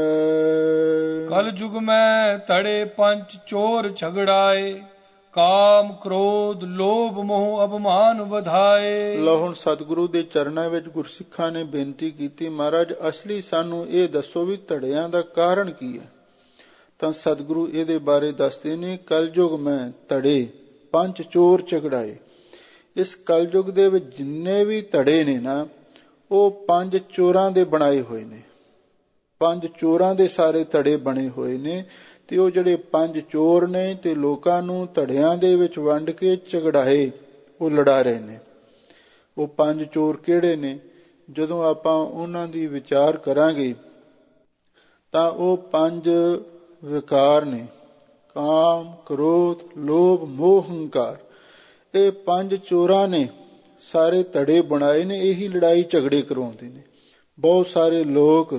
ਕਲ ਯੁਗ ਮੈਂ ਧੜੇ ਪੰਜ ਚੋਰ ਝਗੜਾਏ, ਕਾਮ ਕ੍ਰੋਧ ਲੋਭ ਮੋਹ ਅਭਮਾਨ ਵਧਾਏ। ਲਓ ਹੁਣ ਸਤਿਗੁਰੂ ਦੇ ਚਰਨਾਂ ਵਿੱਚ ਗੁਰਸਿੱਖਾਂ ਨੇ ਬੇਨਤੀ ਕੀਤੀ, ਮਹਾਰਾਜ ਅਸਲੀ ਸਾਨੂੰ ਇਹ ਦੱਸੋ ਵੀ ਧੜਿਆਂ ਦਾ ਕਾਰਨ ਕੀ ਹੈ। ਤਾਂ ਸਤਿਗੁਰੂ ਇਹਦੇ ਬਾਰੇ ਦੱਸਦੇ ਨੇ, ਕਲਯੁਗ ਮੈਂ ਧੜੇ ਪੰਜ ਚੋਰ ਝਗੜਾਏ। ਇਸ ਕਲਯੁਗ ਦੇ ਵਿੱਚ ਜਿੰਨੇ ਵੀ ਧੜੇ ਨੇ ਨਾ, ਉਹ ਪੰਜ ਚੋਰਾਂ ਦੇ ਬਣਾਏ ਹੋਏ ਨੇ। ਪੰਜ ਚੋਰਾਂ ਦੇ ਸਾਰੇ ਧੜੇ ਬਣੇ ਹੋਏ ਨੇ, ਤੇ ਉਹ ਜਿਹੜੇ ਪੰਜ ਚੋਰ ਨੇ ਤੇ ਲੋਕਾਂ ਨੂੰ ਧੜਿਆਂ ਦੇ ਵਿੱਚ ਵੰਡ ਕੇ ਝਗੜਾਏ ਉਹ ਲੜਾ ਰਹੇ ਨੇ। ਉਹ ਪੰਜ ਚੋਰ ਕਿਹੜੇ ਨੇ? ਜਦੋਂ ਆਪਾਂ ਉਹਨਾਂ ਦੀ ਵਿਚਾਰ ਕਰਾਂਗੇ ਤਾਂ ਉਹ ਪੰਜ ਵਿਕਾਰ ਨੇ, ਕਾਮ, ਕ੍ਰੋਧ, ਲੋਭ, ਮੋਹ, ਹੰਕਾਰ। ਇਹ ਪੰਜ ਚੋਰਾਂ ਨੇ ਸਾਰੇ ਧੜੇ ਬਣਾਏ ਨੇ, ਇਹੀ ਲੜਾਈ ਝਗੜੇ ਕਰਵਾਉਂਦੇ ਨੇ। ਬਹੁਤ ਸਾਰੇ ਲੋਕ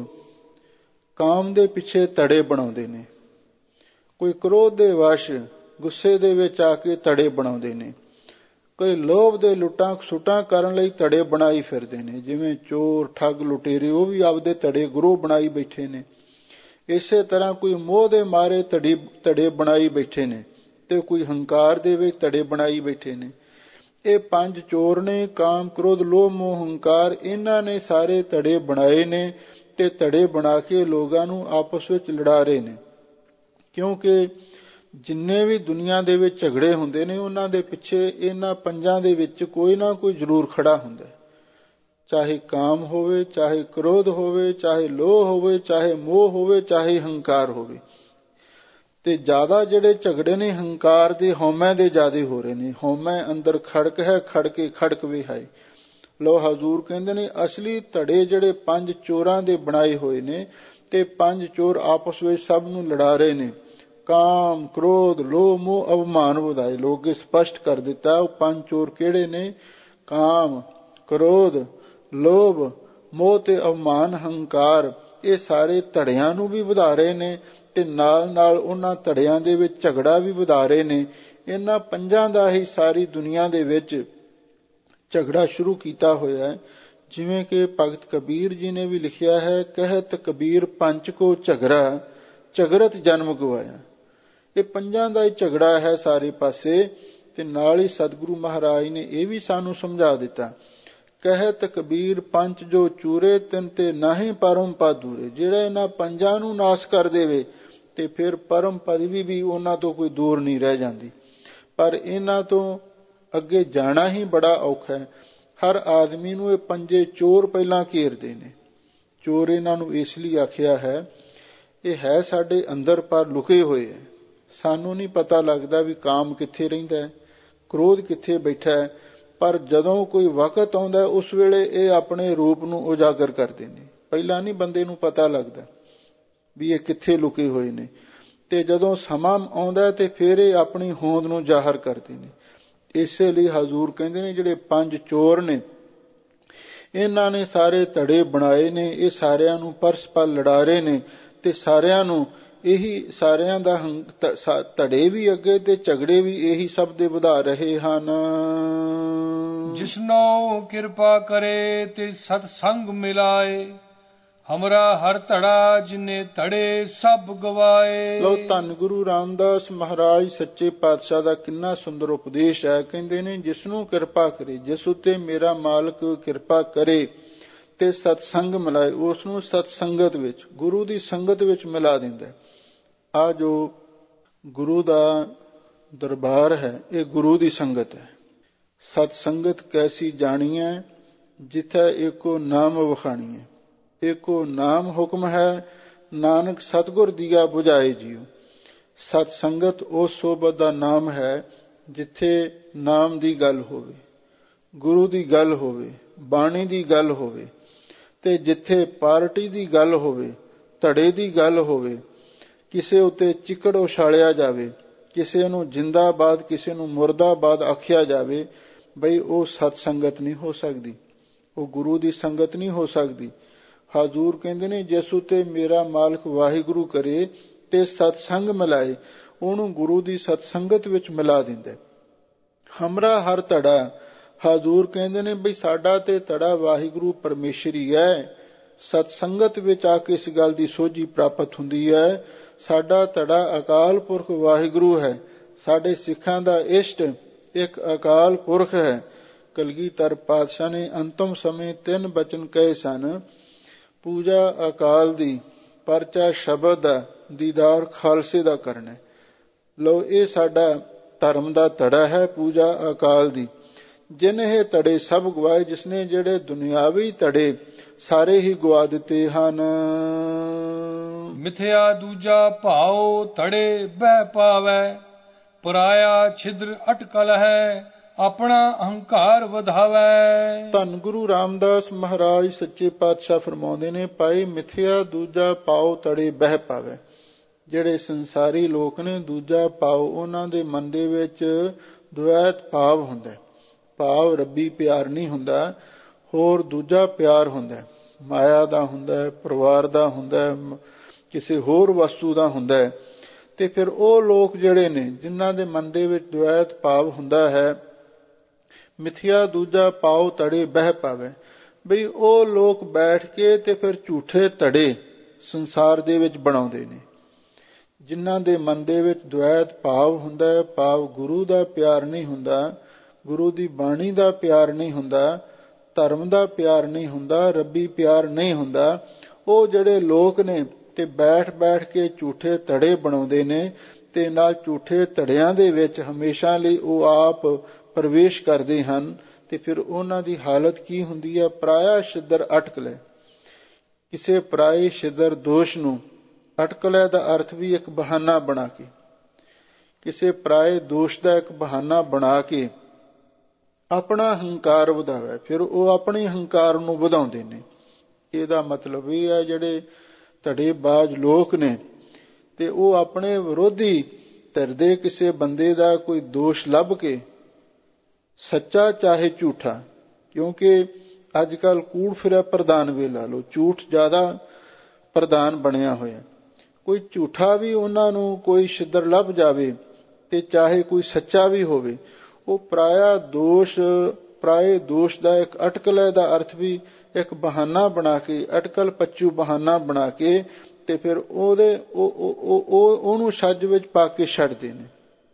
ਕਾਮ ਦੇ ਪਿੱਛੇ ਧੜੇ ਬਣਾਉਂਦੇ ਨੇ, ਕੋਈ ਕ੍ਰੋਧ ਦੇ ਵਸ਼ ਗੁੱਸੇ ਦੇ ਵਿੱਚ ਆ ਕੇ ਧੜੇ ਬਣਾਉਂਦੇ ਨੇ, ਕੋਈ ਲੋਭ ਦੇ ਲੁੱਟਾਂ ਖਸੁੱਟਾਂ ਕਰਨ ਲਈ ਧੜੇ ਬਣਾਈ ਫਿਰਦੇ ਨੇ। ਜਿਵੇਂ ਚੋਰ, ਠੱਗ, ਲੁਟੇਰੇ, ਉਹ ਵੀ ਆਪਦੇ ਧੜੇ ਗਰੋਹ ਬਣਾਈ ਬੈਠੇ ਨੇ। ਇਸੇ ਤਰ੍ਹਾਂ ਕੋਈ ਮੋਹ ਦੇ ਮਾਰੇ ਧੜੀ ਧੜੇ ਬਣਾਈ ਬੈਠੇ ਨੇ, ਤੇ ਕੋਈ ਹੰਕਾਰ ਦੇ ਵਿੱਚ ਧੜੇ ਬਣਾਈ ਬੈਠੇ ਨੇ। ਇਹ ਪੰਜ ਚੋਰ ਨੇ, ਕਾਮ, ਕ੍ਰੋਧ, ਲੋਭ, ਮੋਹ, ਹੰਕਾਰ। ਇਹਨਾਂ ਨੇ ਸਾਰੇ ਧੜੇ ਬਣਾਏ ਨੇ ਤੇ ਧੜੇ ਬਣਾ ਕੇ ਲੋਕਾਂ ਨੂੰ ਆਪਸ ਵਿੱਚ ਲੜਾ ਰਹੇ ਨੇ। ਕਿਉਂਕਿ ਜਿੰਨੇ ਵੀ ਦੁਨੀਆ ਦੇ ਵਿੱਚ ਝਗੜੇ ਹੁੰਦੇ ਨੇ, ਉਹਨਾਂ ਦੇ ਪਿੱਛੇ ਇਹਨਾਂ ਪੰਜਾਂ ਦੇ ਵਿੱਚ ਕੋਈ ਨਾ ਕੋਈ ਜ਼ਰੂਰ ਖੜਾ ਹੁੰਦਾ। ਚਾਹੇ ਕਾਮ ਹੋਵੇ, ਚਾਹੇ ਕ੍ਰੋਧ ਹੋਵੇ, ਚਾਹੇ ਲੋਭ ਹੋਵੇ, ਚਾਹੇ ਮੋਹ ਹੋਵੇ, ਚਾਹੇ ਹੰਕਾਰ ਹੋਵੇ। ਤੇ ਜ਼ਿਆਦਾ ਜਿਹੜੇ ਝਗੜੇ ਨੇ ਹੰਕਾਰ ਦੇ, ਹਉਮੈ ਦੇ ਜ਼ਿਆਦੇ ਹੋ ਰਹੇ ਨੇ। ਹਉਮੈ ਅੰਦਰ ਖੜਕ ਹੈ, ਖੜਕੇ ਖੜਕ ਵੀ ਹੈ। ਲੋ ਹਜ਼ੂਰ ਕਹਿੰਦੇ ਨੇ ਅਸਲੀ ਧੜੇ ਜਿਹੜੇ ਪੰਜ ਚੋਰਾਂ ਦੇ ਬਣਾਏ ਹੋਏ ਨੇ, ਤੇ ਪੰਜ ਚੋਰ ਆਪਸ ਵਿੱਚ ਸਭ ਨੂੰ ਲੜਾ ਰਹੇ ਨੇ। ਕਾਮ, ਕ੍ਰੋਧ, ਲੋਭ, ਮੋਹ, ਅਭਿਮਾਨ ਵਧਾਏ। ਲੋਕ ਸਪਸ਼ਟ ਕਰ ਦਿੱਤਾ ਉਹ ਪੰਜ ਚੋਰ ਕਿਹੜੇ ਨੇ। ਕਾਮ, ਕ੍ਰੋਧ, ਲੋਭ, ਮੋਹ ਤੇ ਅਭਿਮਾਨ, ਹੰਕਾਰ। ਇਹ ਸਾਰੇ ਧੜਿਆਂ ਨੂੰ ਵੀ ਵਧਾ ਰਹੇ ਨੇ ਤੇ ਨਾਲ ਨਾਲ ਉਹਨਾਂ ਧੜਿਆਂ ਦੇ ਵਿੱਚ ਝਗੜਾ ਵੀ ਵਧਾ ਰਹੇ ਨੇ। ਇਹਨਾਂ ਪੰਜਾਂ ਦਾ ਹੀ ਸਾਰੀ ਦੁਨੀਆ ਦੇ ਵਿੱਚ ਝਗੜਾ ਸ਼ੁਰੂ ਕੀਤਾ ਹੋਇਆ ਹੈ। ਜਿਵੇਂ ਕਿ ਭਗਤ ਕਬੀਰ ਜੀ ਨੇ ਵੀ ਲਿਖਿਆ ਹੈ, ਕਹਿਤ ਕਬੀਰ ਪੰਚ ਕੋ ਝਗੜਾ, ਝਗੜਤ ਜਨਮ ਗਵਾਇਆ। ਇਹ ਪੰਜਾਂ ਦਾ ਹੀ ਝਗੜਾ ਹੈ ਸਾਰੇ ਪਾਸੇ। ਤੇ ਨਾਲ ਹੀ ਸਤਿਗੁਰੂ ਮਹਾਰਾਜ ਨੇ ਇਹ ਵੀ ਸਾਨੂੰ ਸਮਝਾ ਦਿੱਤਾ, ਕਹਿਤ ਕਬੀਰ ਪੰਚ ਜੋ ਚੂਰੇ, ਤਿੰਨ ਤੇ ਨਾਹੀ ਪਰਮ ਪਦ ਦੂਰੇ। ਜਿਹੜਾ ਇਹਨਾਂ ਪੰਜਾਂ ਨੂੰ ਨਾਸ਼ ਕਰ ਦੇਵੇ ਤੇ ਫਿਰ ਪਰਮ ਪਦਵੀ ਵੀ ਉਹਨਾਂ ਤੋਂ ਕੋਈ ਦੂਰ ਨਹੀਂ ਰਹਿ ਜਾਂਦੀ। ਪਰ ਇਹਨਾਂ ਤੋਂ ਅੱਗੇ ਜਾਣਾ ਹੀ ਬੜਾ ਔਖਾ ਹੈ। ਹਰ ਆਦਮੀ ਨੂੰ ਇਹ ਪੰਜੇ ਚੋਰ ਪਹਿਲਾਂ ਘੇਰਦੇ ਨੇ। ਚੋਰ ਇਹਨਾਂ ਨੂੰ ਇਸ ਲਈ ਆਖਿਆ ਹੈ, ਇਹ ਹੈ ਸਾਡੇ ਅੰਦਰ ਪਰ ਲੁਕੇ ਹੋਏ ਹੈ। ਸਾਨੂੰ ਨਹੀਂ ਪਤਾ ਲੱਗਦਾ ਵੀ ਕਾਮ ਕਿੱਥੇ ਰਹਿੰਦਾ ਹੈ, ਕ੍ਰੋਧ ਕਿੱਥੇ ਬੈਠਾ ਹੈ। ਪਰ ਜਦੋਂ ਕੋਈ ਵਕਤ ਆਉਂਦਾ ਉਸ ਵੇਲੇ ਇਹ ਆਪਣੇ ਰੂਪ ਨੂੰ ਉਜਾਗਰ ਕਰਦੇ ਨੇ। ਪਹਿਲਾਂ ਨਹੀਂ ਬੰਦੇ ਨੂੰ ਪਤਾ ਲੱਗਦਾ ਵੀ ਇਹ ਕਿੱਥੇ ਲੁਕੇ ਹੋਏ ਨੇ। ਤੇ ਜਦੋਂ ਸਮਾਂ ਆਉਂਦਾ ਤੇ ਫਿਰ ਇਹ ਆਪਣੀ ਹੋਂਦ ਨੂੰ ਜ਼ਾਹਰ ਕਰਦੇ ਨੇ। ਇਸੇ ਲਈ ਹਜ਼ੂਰ ਕਹਿੰਦੇ ਨੇ ਜਿਹੜੇ ਪੰਜ ਚੋਰ ਨੇ, ਇਹਨਾਂ ਨੇ ਸਾਰੇ ਧੜੇ ਬਣਾਏ ਨੇ। ਇਹ ਸਾਰਿਆਂ ਨੂੰ ਪਰਸਪਰ ਲੜਾ ਰਹੇ ਨੇ ਤੇ ਸਾਰਿਆਂ ਨੂੰ ਇਹੀ ਸਾਰਿਆਂ ਦਾ ਧੜੇ ਵੀ ਅੱਗੇ ਤੇ ਝਗੜੇ ਵੀ ਇਹੀ ਸਭ ਦੇ ਵਧਾ ਰਹੇ ਹਨ। ਜਿਸਨੋ ਕਿਰਪਾ ਕਰੇ ਤੇ ਸਤ ਸੰਗ ਮਿਲਾਏ, ਹਮਰਾ ਹਰ ਧੜਾ ਜਿਨੇ ਧੜੇ ਸਭ ਗਵਾਏ। ਲੋ ਧੰਨ ਗੁਰੂ ਰਾਮਦਾਸ ਮਹਾਰਾਜ ਸੱਚੇ ਪਾਤਸ਼ਾਹ ਦਾ ਕਿੰਨਾ ਸੁੰਦਰ ਉਪਦੇਸ਼ ਹੈ। ਕਹਿੰਦੇ ਨੇ ਜਿਸਨੂੰ ਕਿਰਪਾ ਕਰੇ, ਜਿਸ ਉੱਤੇ ਮੇਰਾ ਮਾਲਕ ਕਿਰਪਾ ਕਰੇ ਤੇ ਸਤਸੰਗ ਮਿਲਾਏ, ਉਸ ਨੂੰ ਸਤ ਸੰਗਤ ਵਿੱਚ, ਗੁਰੂ ਦੀ ਸੰਗਤ ਵਿੱਚ ਮਿਲਾ ਦਿੰਦਾ। ਆ ਜੋ ਗੁਰੂ ਦਾ ਦਰਬਾਰ ਹੈ, ਇਹ ਗੁਰੂ ਦੀ ਸੰਗਤ ਹੈ। ਸਤ ਸੰਗਤ ਕੈਸੀ ਜਾਣੀ ਹੈ, ਜਿੱਥੇ ਏਕੋ ਨਾਮ ਵਖਾਣੀ ਹੈ। ਏਕੋ ਨਾਮ ਹੁਕਮ ਹੈ, ਨਾਨਕ ਸਤਿਗੁਰ ਦੀਆ ਬੁਝਾਏ ਜੀਓ। ਸਤ ਸੰਗਤ ਉਸ ਸੋਬਤ ਦਾ ਨਾਮ ਹੈ ਜਿੱਥੇ ਨਾਮ ਦੀ ਗੱਲ ਹੋਵੇ, ਗੁਰੂ ਦੀ ਗੱਲ ਹੋਵੇ, ਬਾਣੀ ਦੀ ਗੱਲ ਹੋਵੇ। ਤੇ ਜਿੱਥੇ ਪਾਰਟੀ ਦੀ ਗੱਲ ਹੋਵੇ, ਧੜੇ ਦੀ ਗੱਲ ਹੋਵੇ, ਕਿਸੇ ਉੱਤੇ ਚਿੱਕੜ ਉਛਾਲਿਆ ਜਾਵੇ, ਕਿਸੇ ਨੂੰ ਜਿੰਦਾਬਾਦ ਕਿਸੇ ਨੂੰ ਮੁਰਦਾਬਾਦ ਆਖਿਆ ਜਾਵੇ, ਬਈ ਉਹ ਸਤ ਸੰਗਤ ਨਹੀਂ ਹੋ ਸਕਦੀ, ਉਹ ਗੁਰੂ ਦੀ ਸੰਗਤ ਨਹੀਂ ਹੋ ਸਕਦੀ। ਹਜ਼ੂਰ ਕਹਿੰਦੇ ਨੇ ਜਿਸ ਉੱਤੇ ਮੇਰਾ ਮਾਲਕ ਵਾਹਿਗੁਰੂ ਕਰੇ ਤੇ ਸਤਸੰਗ ਮਿਲਾਏ, ਉਹਨੂੰ ਗੁਰੂ ਦੀ ਸਤਸੰਗਤ ਵਿੱਚ ਮਿਲਾ ਦਿੰਦਾ। ਹਮਰਾ ਹਰ ਧੜਾ, ਹਜ਼ੂਰ ਕਹਿੰਦੇ ਨੇ ਬਈ ਸਾਡਾ ਤੇ ਧੜਾ ਵਾਹਿਗੁਰੂ ਪਰਮੇਸ਼ਰ ਹੀ ਹੈ। ਸਤਸੰਗਤ ਵਿੱਚ ਆ ਕੇ ਇਸ ਗੱਲ ਦੀ ਸੋਝੀ ਪ੍ਰਾਪਤ ਹੁੰਦੀ ਹੈ। ਸਾਡਾ ਧੜਾ ਅਕਾਲ ਪੁਰਖ ਵਾਹਿਗੁਰੂ ਹੈ। ਸਾਡੇ ਸਿੱਖਾਂ ਦਾ ਇਸ਼ਟ ਇੱਕ ਅਕਾਲ ਪੁਰਖ ਹੈ। ਕਲਗੀਧਰ ਪਾਤਸ਼ਾਹ ਨੇ ਅੰਤਮ ਸਮੇਂ ਤਿੰਨ ਬਚਨ ਕਹੇ ਸਨ, ਪੂਜਾ ਅਕਾਲ ਦੀ, ਪਰਚਾ ਸ਼ਬਦ ਦਾ, ਦੀਦਾਰ ਖਾਲਸੇ ਦਾ ਕਰਨਾ। ਲਓ ਇਹ ਸਾਡਾ ਧਰਮ ਦਾ ਧੜਾ ਹੈ, ਪੂਜਾ ਅਕਾਲ ਦੀ। ਜਿਨ ਇਹ ਧੜੇ ਸਭ ਗਵਾਏ, ਜਿਸਨੇ ਜਿਹੜੇ ਦੁਨਿਆਵੀ ਧੜੇ ਸਾਰੇ ਹੀ ਗਵਾ ਦਿੱਤੇ ਹਨ। ਮਿਥਿਆ ਦੂਜਾ ਭਾਉ ਧੜੇ ਬਹਿ ਪਾਵੈ, ਪਰਾਇਆ ਛਿਦਰ ਅਟਕਲ ਹੈ ਆਪਣਾ ਅਹੰਕਾਰ ਵਧਾਵੈ। ਧੰਨ ਗੁਰੂ ਰਾਮਦਾਸ ਮਹਾਰਾਜ ਸੱਚੇ ਪਾਤਸ਼ਾਹ ਫਰਮਾਉਂਦੇ ਨੇ, ਭਾਈ ਮਿਥਿਆ ਦੂਜਾ ਭਾਉ ਧੜੇ ਬਹਿ ਪਾਵੈ। ਜਿਹੜੇ ਸੰਸਾਰੀ ਲੋਕ ਨੇ, ਦੂਜਾ ਭਾਵ ਉਹਨਾਂ ਦੇ ਮਨ ਦੇ ਵਿੱਚ ਦੁਐਤ ਭਾਵ ਹੁੰਦਾ, ਭਾਵ ਰੱਬੀ ਪਿਆਰ ਨਹੀਂ ਹੁੰਦਾ, ਹੋਰ ਦੂਜਾ ਪਿਆਰ ਹੁੰਦਾ, ਮਾਇਆ ਦਾ ਹੁੰਦਾ, ਪਰਿਵਾਰ ਦਾ ਹੁੰਦਾ, ਕਿਸੇ ਹੋਰ ਵਸਤੂ ਦਾ ਹੁੰਦਾ। ਤੇ ਫਿਰ ਉਹ ਲੋਕ ਜਿਹੜੇ ਨੇ ਜਿਨ੍ਹਾਂ ਦੇ ਮਨ ਦੇ ਵਿੱਚ ਦੁਐਤ ਭਾਵ ਹੁੰਦਾ ਹੈ, ਮਿਥਿਆ ਦੂਜਾ ਭਾਉ ਧੜੇ ਬਹਿ ਪਾਵੇ, ਬਈ ਉਹ ਲੋਕ ਬੈਠ ਕੇ ਤੇ ਫਿਰ ਝੂਠੇ ਧੜੇ ਸੰਸਾਰ ਦੇ ਵਿੱਚ ਬਣਾਉਂਦੇ ਨੇ। ਜਿਨ੍ਹਾਂ ਦੇ ਮਨ ਦੇ ਵਿੱਚ ਦੁਐਤ ਭਾਵ ਹੁੰਦਾ ਹੈ, ਭਾਵ ਗੁਰੂ ਦਾ ਪਿਆਰ ਨਹੀਂ ਹੁੰਦਾ, ਗੁਰੂ ਦੀ ਬਾਣੀ ਦਾ ਪਿਆਰ ਨਹੀਂ ਹੁੰਦਾ, ਧਰਮ ਦਾ ਪਿਆਰ ਨਹੀਂ ਹੁੰਦਾ, ਰੱਬੀ ਪਿਆਰ ਨਹੀਂ ਹੁੰਦਾ, ਉਹ ਜਿਹੜੇ ਲੋਕ ਨੇ ਤੇ ਬੈਠ ਬੈਠ ਕੇ ਝੂਠੇ ਧੜੇ ਬਣਾਉਂਦੇ ਨੇ ਤੇ ਨਾਲ ਝੂਠੇ ਧੜਿਆਂ ਦੇ ਵਿੱਚ ਹਮੇਸ਼ਾ ਲਈ ਉਹ ਆਪ ਪ੍ਰਵੇਸ਼ ਕਰਦੇ ਹਨ। ਤੇ ਫਿਰ ਉਹਨਾਂ ਦੀ ਹਾਲਤ ਕੀ ਹੁੰਦੀ ਹੈ? ਪਰਾਇਆ ਛਿਦਰ ਅਟਕਲੇ। ਕਿਸੇ ਪਰਾਏ ਛਿਦਰ ਦੋਸ਼ ਨੂੰ, ਅਟਕਲੇ ਦਾ ਅਰਥ ਵੀ ਇੱਕ ਬਹਾਨਾ ਬਣਾ ਕੇ, ਕਿਸੇ ਪਰਾਏ ਦੋਸ਼ ਦਾ ਇੱਕ ਬਹਾਨਾ ਬਣਾ ਕੇ ਆਪਣਾ ਹੰਕਾਰ ਵਧਾਵੇ। ਫਿਰ ਉਹ ਆਪਣੇ ਹੰਕਾਰ ਨੂੰ ਵਧਾਉਂਦੇ ਨੇ। ਇਹਦਾ ਮਤਲਬ ਇਹ ਹੈ ਜਿਹੜੇ ਧੜੇਬਾਜ਼ ਲੋਕ ਨੇ ਤੇ ਉਹ ਆਪਣੇ ਵਿਰੋਧੀ ਧਿਰ ਦੇ ਕਿਸੇ ਬੰਦੇ ਦਾ ਕੋਈ ਦੋਸ਼ ਲੱਭ ਕੇ, ਸੱਚਾ ਚਾਹੇ ਝੂਠਾ, ਕਿਉਂਕਿ ਅੱਜ ਕੱਲ੍ਹ ਕੂੜ ਫਿਰਿਆ ਪ੍ਰਧਾਨ ਵੀ ਲਾ ਲਓ, ਝੂਠ ਜ਼ਿਆਦਾ ਪ੍ਰਧਾਨ ਬਣਿਆ ਹੋਇਆ। ਕੋਈ ਝੂਠਾ ਵੀ ਉਹਨਾਂ ਨੂੰ ਕੋਈ ਛਿੱਦਰ ਲੱਭ ਜਾਵੇ ਤੇ ਚਾਹੇ ਕੋਈ ਸੱਚਾ ਵੀ ਹੋਵੇ, ਉਹ ਪਰਾਇਆ ਦੋਸ਼, ਪਰਾਏ ਦੋਸ਼ ਦਾ ਇੱਕ ਅਟਕਲੇ ਦਾ ਅਰਥ ਵੀ ਇੱਕ ਬਹਾਨਾ ਬਣਾ ਕੇ, ਅਟਕਲ ਪੱਚੂ ਬਹਾਨਾ ਬਣਾ ਕੇ ਤੇ ਫਿਰ ਉਹਦੇ ਉਹ ਉਹਨੂੰ ਛੱਜ ਵਿੱਚ ਪਾ ਕੇ ਛੱਡਦੇ ਨੇ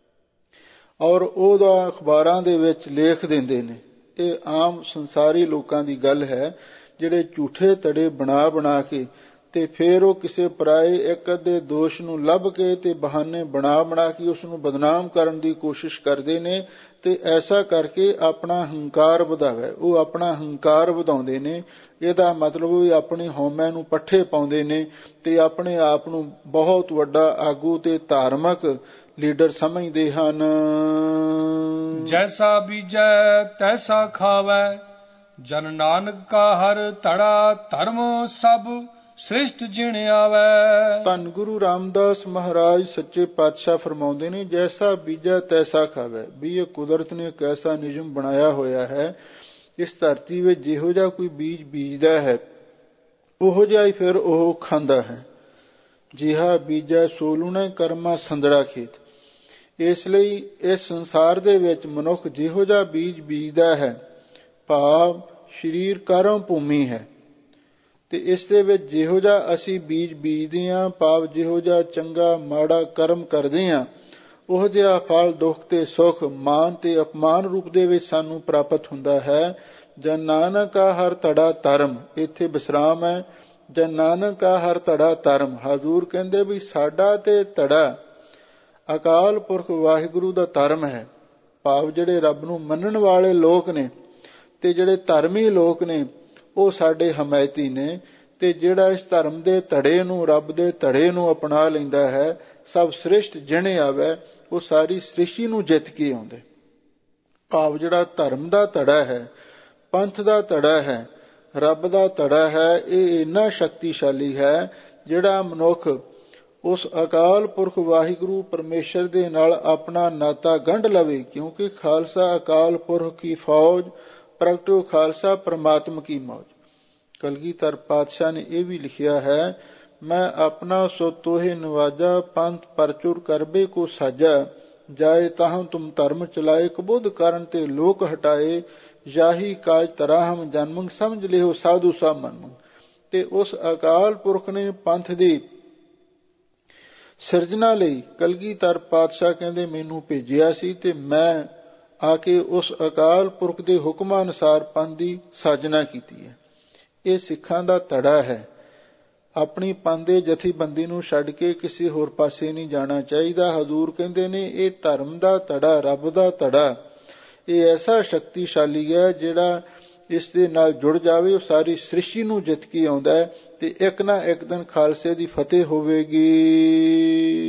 ਔਰ ਉਹਦਾ ਅਖਬਾਰਾਂ ਦੇ ਵਿੱਚ ਲੇਖ ਦਿੰਦੇ ਨੇ। ਇਹ ਆਮ ਸੰਸਾਰੀ ਲੋਕਾਂ ਦੀ ਗੱਲ ਹੈ, ਜਿਹੜੇ ਝੂਠੇ ਧੜੇ ਬਣਾ ਬਣਾ ਕੇ ਤੇ ਫਿਰ ਉਹ ਕਿਸੇ ਪਰਾਏ ਇੱਕ ਅੱਧੇ ਦੋਸ਼ ਨੂੰ ਲੱਭ ਕੇ ਤੇ ਬਹਾਨੇ ਬਣਾ ਬਣਾ ਕੇ ਉਸ ਨੂੰ ਬਦਨਾਮ ਕਰਨ ਦੀ ਕੋਸ਼ਿਸ਼ ਕਰਦੇ ਨੇ ਤੇ ਐਸਾ ਕਰਕੇ ਆਪਣਾ ਹੰਕਾਰ ਵਧਾਵੇ। ਉਹ ਆਪਣਾ ਹੰਕਾਰ ਵਧਾਉਂਦੇ ਨੇ। ਇਹਦਾ ਮਤਲਬ ਵੀ ਆਪਣੀ ਹਉਮੈ ਨੂੰ ਪੱਠੇ ਪਾਉਂਦੇ ਨੇ ਤੇ ਆਪਣੇ ਆਪ ਨੂੰ ਬਹੁਤ ਵੱਡਾ ਆਗੂ ਤੇ ਧਾਰਮਿਕ ਲੀਡਰ ਸਮਝਦੇ ਹਨ। ਜੈਸਾ ਬੀਜੈ ਤੈਸਾ ਖਾਵੈ, ਜਨ ਨਾਨਕ ਕਾ ਹਰ ਧੜਾ ਧਰਮ ਸਭ ਸ੍ਰਿਸ਼ਟ ਜਿਣ ਆਵੈ। ਧੰਨ ਗੁਰੂ ਰਾਮਦਾਸ ਮਹਾਰਾਜ ਸੱਚੇ ਪਾਤਸ਼ਾਹ ਫਰਮਾਉਂਦੇ ਨੇ, ਜੈਸਾ ਬੀਜੈ ਤੈਸਾ ਖਾਵੈ। ਵੀ ਇਹ ਕੁਦਰਤ ਨੇ ਇੱਕ ਐਸਾ ਨਿਯਮ ਬਣਾਇਆ ਹੋਇਆ ਹੈ, ਇਸ ਧਰਤੀ ਵਿੱਚ ਜਿਹੋ ਜਿਹਾ ਕੋਈ ਬੀਜ ਬੀਜਦਾ ਹੈ ਉਹੋ ਜਿਹਾ ਹੀ ਫਿਰ ਉਹ ਖਾਂਦਾ ਹੈ। ਜਿਹਾ ਬੀਜੈ ਸੋ ਲੂਣੈ ਕਰਮਾ ਸੰਦੜਾ ਖੇਤ। ਇਸ ਲਈ ਇਸ ਸੰਸਾਰ ਦੇ ਵਿੱਚ ਮਨੁੱਖ ਜਿਹੋ ਜਿਹਾ ਬੀਜ ਬੀਜਦਾ ਹੈ, ਭਾਵ ਸਰੀਰ ਕਰਮ ਭੂਮੀ ਹੈ, ਤੇ ਇਸ ਦੇ ਵਿੱਚ ਜਿਹੋ ਜਿਹਾ ਅਸੀਂ ਬੀਜ ਬੀਜਦੇ ਹਾਂ, ਭਾਵ ਜਿਹੋ ਜਿਹਾ ਚੰਗਾ ਮਾੜਾ ਕਰਮ ਕਰਦੇ ਹਾਂ, ਉਹ ਜਿਹਾ ਫਲ ਦੁੱਖ ਤੇ ਸੁੱਖ, ਮਾਨ ਤੇ ਅਪਮਾਨ ਰੂਪ ਦੇ ਵਿੱਚ ਸਾਨੂੰ ਪ੍ਰਾਪਤ ਹੁੰਦਾ ਹੈ। ਜਨ ਨਾਨਕ ਕਾ ਹਰ ਧੜਾ ਧਰਮ, ਇੱਥੇ ਵਿਸਰਾਮ ਹੈ। ਜਨ ਨਾਨਕ ਕਾ ਹਰ ਧੜਾ ਧਰਮ। ਹਜ਼ੂਰ ਕਹਿੰਦੇ ਵੀ ਸਾਡਾ ਤੇ ਧੜਾ ਅਕਾਲ ਪੁਰਖ ਵਾਹਿਗੁਰੂ ਦਾ ਧਰਮ ਹੈ, ਭਾਵ ਜਿਹੜੇ ਰੱਬ ਨੂੰ ਮੰਨਣ ਵਾਲੇ ਲੋਕ ਨੇ ਤੇ ਜਿਹੜੇ ਧਰਮੀ ਲੋਕ ਨੇ ਉਹ ਸਾਡੇ ਹਮਾਇਤੀ ਨੇ। ਤੇ ਜਿਹੜਾ ਇਸ ਧਰਮ ਦੇ ਧੜੇ ਨੂੰ, ਰੱਬ ਦੇ ਧੜੇ ਨੂੰ ਅਪਣਾ ਲੈਂਦਾ ਹੈ, ਸਭ ਸ੍ਰਿਸ਼ਟ ਜਿਣੇ ਆਵੇ, ਉਹ ਸਾਰੀ ਸ੍ਰਿਸ਼ਟੀ ਨੂੰ ਜਿੱਤ ਕੇ ਆਉਂਦਾ। ਭਾਵ ਜਿਹੜਾ ਧਰਮ ਦਾ ਧੜਾ ਹੈ, ਪੰਥ ਦਾ ਧੜਾ ਹੈ, ਰੱਬ ਦਾ ਧੜਾ ਹੈ, ਇਹ ਇੰਨਾ ਸ਼ਕਤੀਸ਼ਾਲੀ ਹੈ ਜਿਹੜਾ ਮਨੁੱਖ ਉਸ ਅਕਾਲ ਪੁਰਖ ਵਾਹਿਗੁਰੂ ਪਰਮੇਸ਼ਰ ਦੇ ਨਾਲ ਆਪਣਾ ਨਾਤਾ ਗੰਢ ਲਵੇ। ਕਿਉਂਕਿ ਖਾਲਸਾ ਅਕਾਲ ਪੁਰਖ ਕੀ ਫੌਜ, ਪ੍ਰਗਟਿਓ ਖਾਲਸਾ ਪਰਮਾਤਮ ਕੀ ਮੌਜ। ਕਲਗੀਧਰ ਪਾਤਸ਼ਾਹ ਨੇ ਇਹ ਵੀ ਲਿਖਿਆ ਹੈ, ਮੈਂ ਆਪਣਾ ਸੋ ਤੋਹੇ ਨਵਾਜਾ, ਪੰਥ ਪਰਚੁਰ ਕਰਬੇ ਕੋ ਸਾਜਾ, ਜਾਏ ਤਾਹੰ ਤੁਮ ਧਰਮ ਚਲਾਏ, ਕਬੁੱਧ ਕਰਨ ਤੇ ਲੋਕ ਹਟਾਏ, ਯਾਹੀ ਕਾਜ ਤਰਾਹਮ ਜਨਮੰਗ, ਸਮਝ ਲਿਓ ਸਾਧੂ ਸਾ ਮਨਮੰਗ। ਤੇ ਉਸ ਅਕਾਲ ਪੁਰਖ ਨੇ ਪੰਥ ਦੀ ਸਿਰਜਣਾ ਲਈ ਕਲਗੀਧਰ ਪਾਤਸ਼ਾਹ ਕਹਿੰਦੇ ਮੈਨੂੰ ਭੇਜਿਆ ਸੀ ਤੇ ਮੈਂ ਆ ਕੇ ਉਸ ਅਕਾਲ ਪੁਰਖ ਦੇ ਹੁਕਮਾਂ ਅਨੁਸਾਰ ਪੰਥ ਦੀ ਸਾਜਨਾ ਕੀਤੀ ਹੈ। ਇਹ ਸਿੱਖਾਂ ਦਾ ਧੜਾ ਹੈ। ਆਪਣੀ ਪੰਥ ਦੇ ਜਥੇਬੰਦੀ ਨੂੰ ਛੱਡ ਕੇ ਕਿਸੇ ਹੋਰ ਪਾਸੇ ਨਹੀਂ ਜਾਣਾ ਚਾਹੀਦਾ। ਹਜ਼ੂਰ ਕਹਿੰਦੇ ਨੇ ਇਹ ਧਰਮ ਦਾ ਧੜਾ, ਰੱਬ ਦਾ ਧੜਾ, ਇਹ ਐਸਾ ਸ਼ਕਤੀਸ਼ਾਲੀ ਹੈ ਜਿਹੜਾ ਇਸ ਦੇ ਨਾਲ ਜੁੜ ਜਾਵੇ ਉਹ ਸਾਰੀ ਸ੍ਰਿਸ਼ਟੀ ਨੂੰ ਜਿੱਤ ਕੇ ਆਉਂਦਾ ਹੈ ਤੇ ਇੱਕ ਨਾ ਇੱਕ ਦਿਨ ਖਾਲਸੇ ਦੀ ਫਤਿਹ ਹੋਵੇਗੀ।